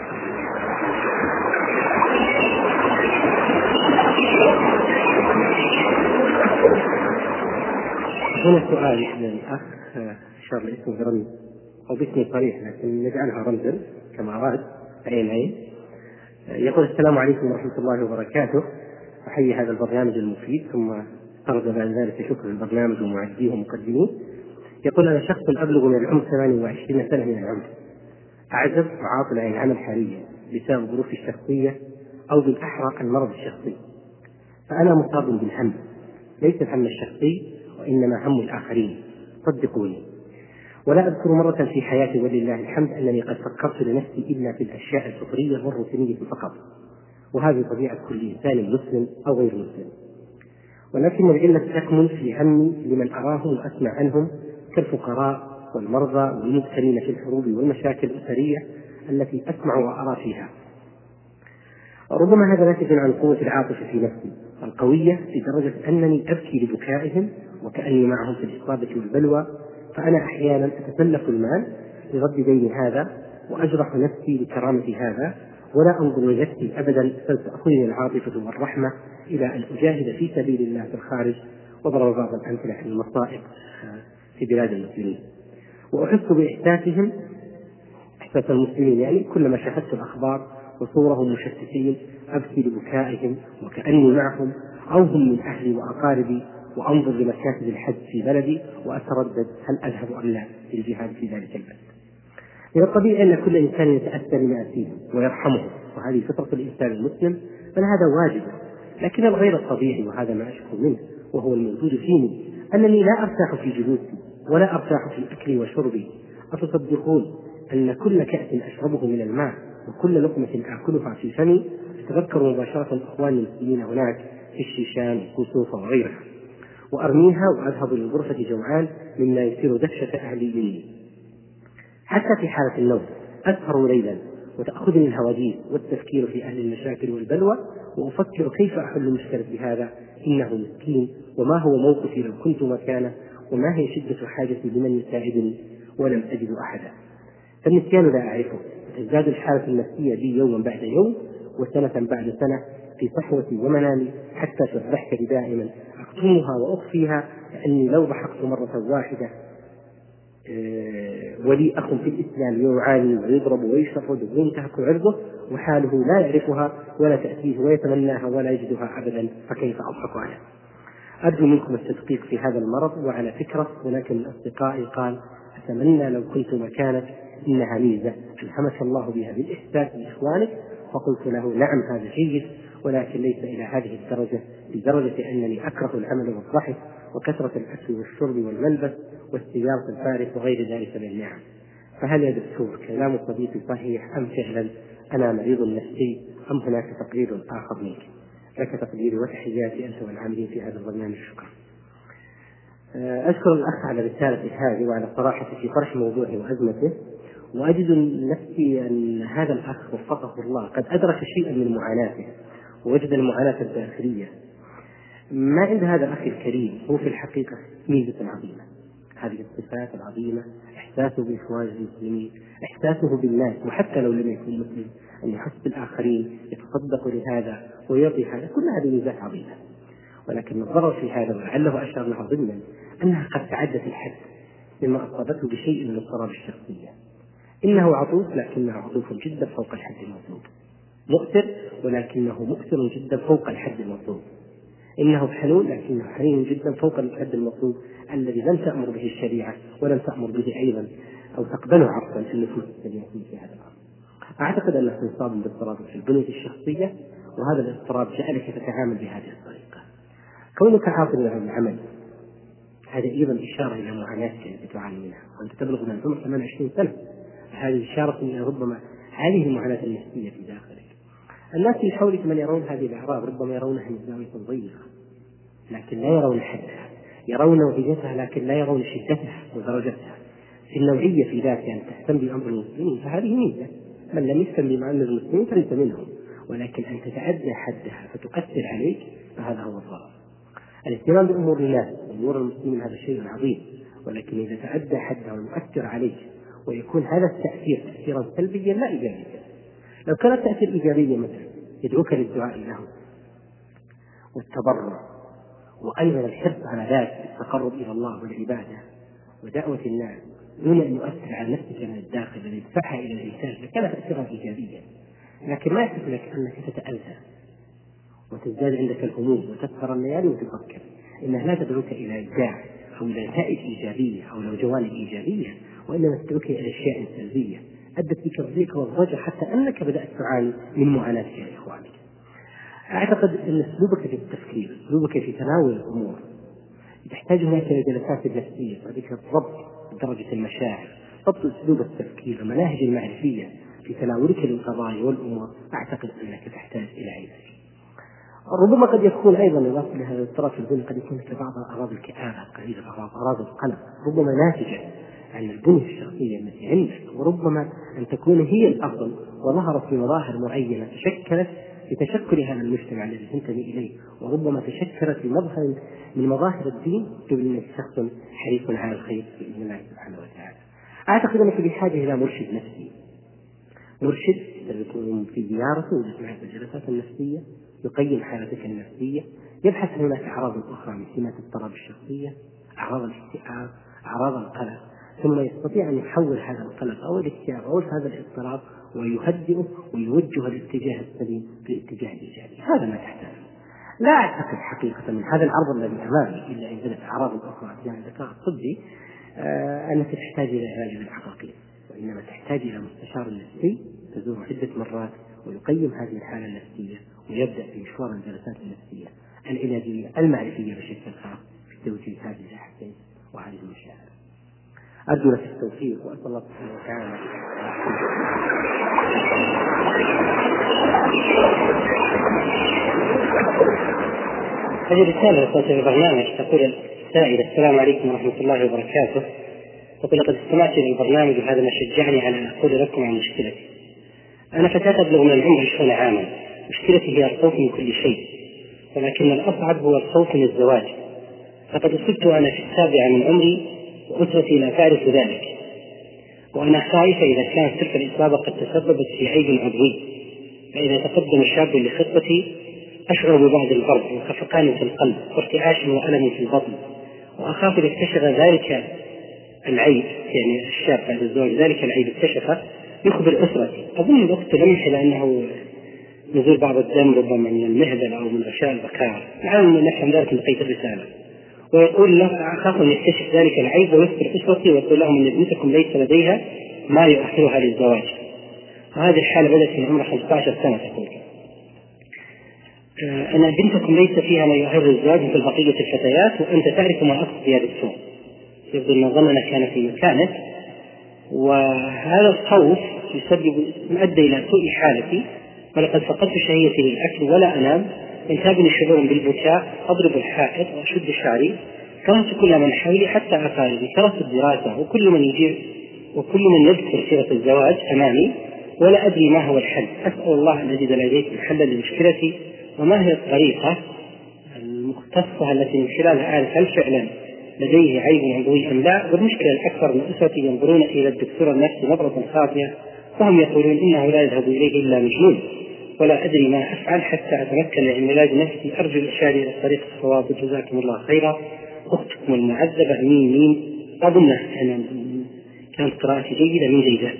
هنا سؤال للأخ شار اسمه رمز أو باسم صريح لكن نجعلها رمزا كما أراد عين عين. يقول السلام عليكم ورحمة الله وبركاته، أحيي هذا البرنامج المفيد ثم أرجو بعد ذلك شكر البرنامج ومعديه ومقدميه. يقول أنا شخص أبلغ من العمر ثمانية وعشرين سنة من العمر، أعزب وعاطل عن العمل حاليا بسبب ظروفي الشخصية أو بالأحرى المرض الشخصي، فأنا مصاب بالهم ليس الهم الشخصي وإنما هم الآخرين صدقوني، ولا أذكر مرة في حياتي ولله الحمد أنني قد فكرت لنفسي إلا في الأشياء الفطرية والروتينية فقط، وهذه طبيعة كل إنسان مسلم أو غير مسلم، ولكن العلة تكمن في همي لمن أراهم وأسمع عنهم كالفقراء والمرضى والمبتلين في الحروب والمشاكل الأسرية التي أسمع وأرى فيها. ربما هذا ناتج عن قوة العاطفة في نفسي القوية لدرجة أنني أبكي لبكائهم وكأني معهم في الإصابة والبلوى، فأنا أحيانا أتسلف المال لرد دين هذا وأجرح نفسي لكرامة هذا، ولا أنظر لنفسي أبدا فلتأخذني العاطفة والرحمة إلى أن أجاهد في سبيل الله في الخارج، وضرب بعض الأمثلة عن المصائب في بلاد المسلمين. وأحس بإحساسهم إحساس المسلمين، يعني كلما شاهدت الأخبار وصورهم مشتتين أبكي لبكائهم وكأني معهم أو هم من أهلي وأقاربي، وأنظر لمكاتب الحج في بلدي وأتردد هل أذهب أم لا للجهاد في ذلك البلد. من الطبيعي أن كل إنسان يتأثر بمآسيه ويرحمه، وهذه فطرة الإنسان المسلم، بل هذا واجب. لكن الغير الطبيعي وهذا ما أشكو منه وهو الموجود فيني أنني لا أرتاح في جلوسي ولا أرتاح في أكلي وشربي. أتصدقون أن كل كأس أشربه من الماء وكل لقمة آكلها في فمي أتذكر مباشرة إخواني المسلمين هناك في الشيشان والكسوف وغيرها، وأرميها وأذهب للغرفة جوعان مما يثير دهشة أهلي مني. حتى في حالة النوم أسهر ليلا وتأخذني الهواجيس والتفكير في أهل المشاكل والبلوى، وأفكر كيف أحل مشكلة هذا، إنه مسكين، وما هو موقفي لو كنت مكانه، وما هي شدة حاجتي لمن يساعدني ولم أجد أحدا. فالنسيان لا أعرفه، تزداد الحالة النفسية بي يوما بعد يوم وسنة بعد سنة في صحوتي ومنامي، حتى في الضحكة دائما أكتمها وأخفيها، لأني لو ضحكت مرة واحدة ولي أخ في الإسلام يعاني ويضرب ويشفد وينتهك عرضه وحاله لا يعرفها ولا تأتيه ويتمناها ولا يجدها أبدا، فكيف أضحك عنه؟ أرجو منكم التدقيق في هذا المرض. وعلى فكرة هناك من أصدقائي قال: أتمنى لو كنت مكانك، إنها ميزة ألهمك الله بها بالإحساس بإخوانك. فقلت له: نعم هذا جيد، ولكن ليس إلى هذه الدرجة، لدرجة أنني أكره العمل والضحك وكثرة الأكل والشرب والملبس والسيارة الفارس وغير ذلك من النعم. فهل يا دكتور كلام صديقي صحيح، أم فعلا أنا مريض نفسي، أم هناك تقرير آخر منك؟ لك تقديري وتحياتي أنت والعاملين في هذا البرنامج. شكرا. أشكر الأخ على رسالته هذه وعلى صراحته في طرح موضوعه وأزمته، وأجد نفسي أن هذا الأخ وفقه الله قد أدرك شيئا من معاناته ووجد المعاناة الداخلية. ما عند هذا الأخ الكريم هو في الحقيقة ميزة عظيمة، هذه الصفات العظيمة: إحساسه بإخوان المسلمين، إحساسه بالناس وحتى لو لم يكن مسلم أن يحس بالآخرين، يتصدق لهذا ويعطي هذا، كل هذه ميزات عظيمة. ولكن الضرر في هذا، ولعله أشار له ضمنا، أنها قد تعدت الحد مما أصابته بشيء من اضطراب الشخصية. إنه عطوف لكنه عطوف جدا فوق الحد المطلوب، مؤثر ولكنه مؤثر جدا فوق الحد المطلوب، إنه حنون لكنه حنين جدا فوق الحد المطلوب الذي لم تأمر به الشريعة ولم تأمر به أيضا أو تقبله عقلا في النفوس السليمة في هذا الأمر. أعتقد أنه مصاب باضطراب في البنية الشخصية، وهذا الاضطراب جعلك تتعامل بهذه الطريقة. كونك عاطل عن العمل هذا أيضا إشارة إلى معاناتك التي تعاني منها، وأنت تبلغ من العمر ثمانية وعشرين سنة، هذه إشارة إلى ربما هذه المعاناة النفسية في داخلك. الناس في حولك من يرون هذه الأعراض ربما يرونها من زاوية ضيقة، لكن لا يرون حدها، يرون نوعيتها لكن لا يرون شدتها ودرجتها. في النوعية في ذاتها أن تهتم بأمر المسلمين فهذه ميزة، من لم يهتم بأمر المسلمين فليس منهم، ولكن أن تتعدى حدها فتؤثر عليك فهذا هو الضرر. الاهتمام بأمور الناس وأمور المسلمين هذا شيء عظيم، ولكن إذا تعدى حدها ويؤثر عليك ويكون هذا التأثير تأثيرا سلبيا لا إيجابيا. لو كان التأثير إيجابيا مثلا يدعوك للدعاء له والتضرع، وأيضا الحرص على ذلك التقرب إلى الله والعبادة ودعوة الناس دون أن يؤثر على نفسك من الداخل الذي يدفعها إلى الإنسان، لكان تأثيرا إيجابيا. لكن ما يحدث لك أنك تتأذى وتزداد عندك الهموم وتسهر الليالي وتفكر، إنها لا تدعوك إلى إبداع أو إلى نتائج إيجابية أو إلى جوانب إيجابية، وإنما تدعوك إلى أشياء سلبية أدت بك الضيق والضجر حتى أنك بدأت تعاني من معاناتك يا إخوانك. أعتقد أن أسلوبك في التفكير، أسلوبك في تناول الأمور تحتاج هناك إلى جلسات نفسية وذلك ضبط درجة المشاعر، ضبط أسلوب التفكير ومناهج المعرفية في تناولك للقضايا والأمور. أعتقد أنك تحتاج إلى علاج. ربما قد يكون أيضا إضافة لهذا الاضطراب في البنية قد يكون بعض أعراض الكآبة، قليل بعض أعراض القلق، ربما ناتجة عن البنية الشخصية التي عندك، وربما أن تكون هي الأفضل وظهرت في مظاهر معينة تشكلت بتشكل هذا المجتمع الذي تنتمي إليه، وربما تشكلت في مظهر من مظاهر الدين تبين أنك شخص حريص على الخير بإذن الله سبحانه وتعالى. أعتقد أنك بحاجة إلى مرشد نفسي، مرشد يكون في زيارته ويجمع الجلسات النفسية، يقيم حالتك النفسية، يبحث عن هناك أعراض أخرى من سمات الاضطراب الشخصية، أعراض الاكتئاب، أعراض القلق، ثم يستطيع أن يحول هذا القلق أو الاكتئاب أو هذا الاضطراب ويهدئه ويوجه الاتجاه السليم في الاتجاه الإيجابي. هذا ما تحتاج. لا أعتقد حقيقة من هذا العرض الذي أمامي إلا إن بدأت أعراض أخرى أثناء الذكاء الطبي آه أنك تحتاج إلى علاج بالعقاقير، وإنما تحتاج إلى مستشار نفسي تزوره عدة مرات ويقيم هذه الحالة النفسية ويبدأ في مشوار الجلسات النفسية العلاجية المعرفية بشكل خاص في توجيه هذه الأحاسيس وهذه المشاعر. أرجو لك التوفيق وأسأل الله سبحانه وتعالى هذه رسالة رسالة في البرنامج تقول السائلة: السلام عليكم ورحمة الله وبركاته. تقول: لقد استمعت إلى البرنامج وهذا ما شجعني على أن أقول لكم عن مشكلتي. أنا فتاة أبلغ من العمر عشرين عاما. مشكلتي هي الخوف من كل شيء، ولكن الأصعب هو الخوف من الزواج. فقد أصبت وأنا في السابعة من عمري وأسرتي لا تعرف ذلك، وأنا خائفة إذا كانت تلك الإصابة قد تسببت في عيب عضوي، فإذا تقدم شاب لخطبتي أشعر ببعض البرد وخفقان في القلب وارتعاش وألم في البطن، وأخاف إذا اكتشف ذلك العيب، يعني الشاب بعد الزواج ذلك العيب اكتشف يخبر أسرتي. أظن الأخت تلمح لأنه نزول بعض الدم ربما من المهبل أو من غشاء البكار، نعم نفهم ذلك من لقيت الرسالة. ويقول له: أخاف أن يكتشف ذلك العيب ويخبر أسرتي ويقول لهم أن ابنتكم ليس لديها ما يؤخرها للزواج. وهذه الحالة بدأت في عمر خمسة عشر سنة. تقول: أنا بنتكم ليس فيها ما يؤهل للزواج مثل بقية الفتيات، وأنت تعرف ما أقصد بهذا السوء. يبدو أن ظننا كان في مكانه، وهذا الخوف يسبب مؤدي إلى سوء حالتي، ولقد فقدت شهيتي للأكل ولا أنام، ينتابني شعور بالبكاء، أضرب الحائط وأشد شعري، كرهت كل من حولي حتى أقاربي، كرهت الدراسة وكل من يجيب وكل من يذكر سيرة الزواج أمامي، ولا أدري ما هو الحل. أسأل الله أن أجد لديكم حلا لمشكلتي، وما هي الطريقة المختصة التي من خلالها أعرف هل فعلا لديه عيب عضوي أم لا. والمشكلة الأكثر من أسرتي ينظرون إلى الدكتور النفسي نظرة خاطئة، وهم يقولون إنه لا يذهب إليه إلا مجنون، ولا أدري ما أفعل حتى أتمكن من علاج نفسي. أرجو الإرشاد إلى الطريق الصواب، جزاكم الله خيرا. أختكم المعذبة مين مين. أظن أن كانت قراءتي جيدة من جيدة.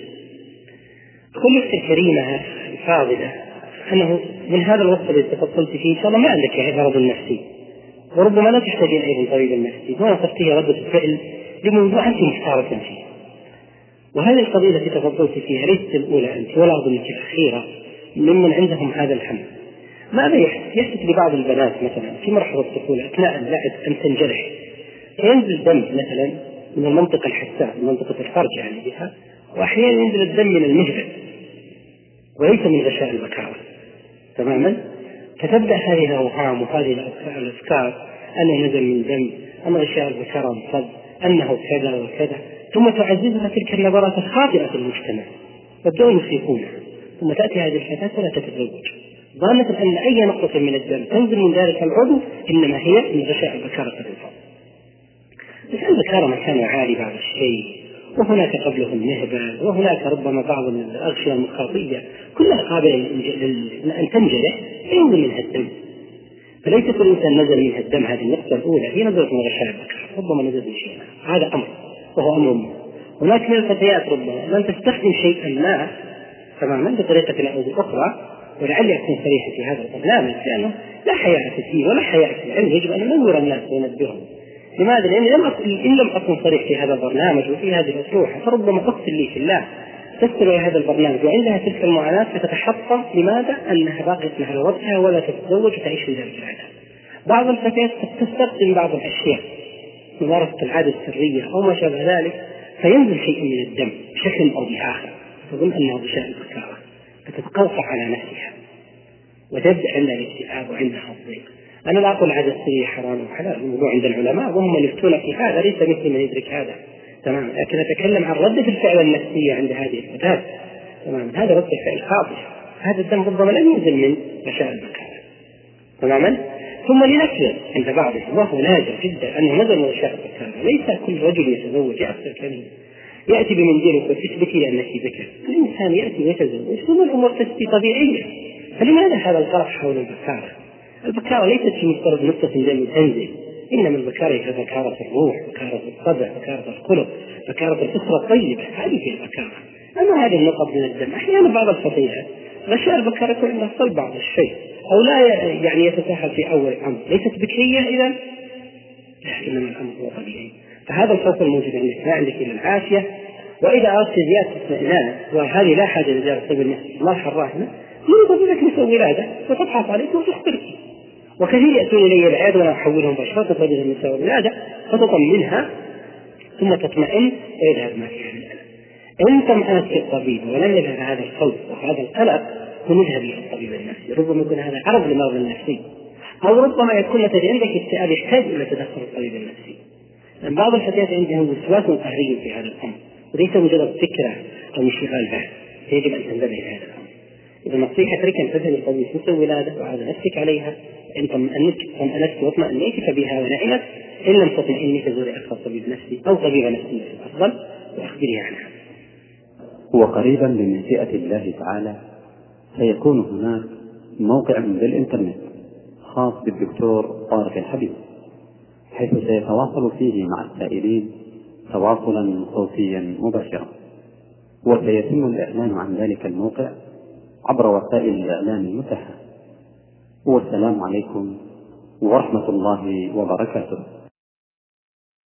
كل الكريمة الفاضلة أنه من هذا الوقت الذي تفضلت فيه إن شاء الله ما عندك مرض نفسي، وربما لا تحتاجين أيضا طبيب نفسي، ونصفتها ردة الفعل لموضوع أنت مختارة فيه. وهذه القضية التي تفضلت فيها ليست الأولى أنت ولا أظنك الأخيرة ممن عندهم هذا الحمل. ماذا يحدث؟ يحدث لبعض البنات مثلا في مرحلة الطفولة أثناء اللعب أن تنجرح، فينزل دم مثلا من المنطقة الحساس، من منطقة الفرج يعني بها، وأحيانا ينزل الدم من المهبل وليس من غشاء البكارة تماما. فتبدأ هذه الأوهام وهذه الأفكار أنه نزل من دم، أن غشاء البكارة انصب، أنه كذا وكذا، ثم تعززها تلك النظرات الخاطئة في المجتمع، يبدأون يخيفونها. ثم تأتي هذه الفتاة ولا تتزوج ظانة أن أي نقطة من الدم تنزل من ذلك العضو إنما هي من غشاء البكارة في الفرد. بس البكارة مكان عالي بعض الشيء، وهناك قبله المهبل، وهناك ربما بعض الأغشية المخاطية كلها قابلة أن تنجرح فينزل منها الدم. فليس كل إنسان نزل منها الدم هذه النقطة الأولى هي نزلت من غشاء البكارة، ربما نزل من شيء، هذا أمر وهو أمر مهم. هناك من الفتيات ربما لن تستخدم شيئا ما تماما بطريقة أو بأخرى، ولعلي أكون صريحا في هذا البرنامج لأنه لا حياء في الدين ولا حياء في العلم، يجب أن ننور الناس وننبههم. لماذا؟ لأن لم أكن إن لم أكن صريح في هذا البرنامج وفي هذه الأسلوحة فربما أقتل لي في الله تستمع هذا البرنامج وعندها تلك المعاناة فتتحطم. لماذا؟ أنها باقية على وضعها ولا تتزوج وتعيش في ذلك العالم. بعض الفتيات تستخدم بعض الأشياء ممارسة العادة السرية أو ما شابه ذلك، فينزل شيء من الدم بشكل أو بآخر، تظن أنه غشاء البكارة، فتتقوقع على نفسها وتبدأ عندها الاكتئاب وعندها الضيق. أنا لا أقول العادة السرية حرام وحلال، الموضوع عند العلماء وهم من يفتون في هذا، ليس مثل من يدرك هذا تمام، لكن أتكلم عن ردة الفعل النفسية عند هذه الفتاة تمام. هذا ردة فعل خاطئ، هذا الدم ربما لم ينزل من غشاء البكارة تماما. ثم لنفسه عند بعضهم وهو نادر جدا أنه نزل من غشاء البكارة. ليس كل رجل يتزوج يأخذ كلمة يأتي بمنزلك وتثبتي لأنك ذكر. الإنسان يأتي ويتزوج ثم الأمور تسري طبيعية. فلماذا هذا القرح حول البكارة؟ البكارة ليست في مفترض نقطة دم تنزل، إنما البكارة هي بكارة الروح، بكارة الطبع، بكارة الخلق، بكارة الفطرة الطيبة، هذه هي البكارة. أما هذه النقط من الدم أحيانا بعض الفتيات غشاء البكارة يكون عندها صلب بعض الشيء أو لا يعني يتساهل في أول الأمر، ليست بكرية إذا، لكنما الأمر هو طبيعي. فهذا الخوف الموجود عندك لا عندك إلا العافية. وإذا أردت زيادة اطمئنان وهذه لا حاجة لزيادة طب النفس الله حراهنا يريد بك نسوي ولادة وتبحث عليك وتخبرك. وكثير يأتون إلي العيادة وأنا أحولهم بشرة تفضل النساء ولادة فتطمئنها ثم تطمئن ويذهب ما فيها من الألم. إن طمأنت في الطبيب ولم يذهب هذا الخوف وهذا القلق فنذهب إلى الطبيب النفسي. ربما يكون هذا عرض لمرض النفسي أو ربما يكون مثلا عندك اكتئاب يحتاج إلى تدخل الطبيب النفسي. يعني بعض الفتيات عندهم وسواس قهري في هذا الأمر وليس مجرد فكرة أو انشغال بها، يجب أن تنتبه لهذا الأمر. إذا نصيحة لك أن تذهبي لطبيب نفسي ولادة وعلى نفسك عليها إن طمأنك طمأنتك واطمأنيتك بها ونعمت، إن لم تطمئني تزوري أكثر طبيب نفسي أو طبيبة نفسية أفضل وأخبري عنها. وقريبا بمشيئة الله تعالى سيكون هناك موقع بالإنترنت خاص بالدكتور طارق الحبيب، حيث سيتواصل فيه مع السائلين تواصلا صوتيا مباشرا، وسيتم الإعلان عن ذلك الموقع عبر وسائل الإعلام المتاحة. والسلام عليكم ورحمة الله وبركاته.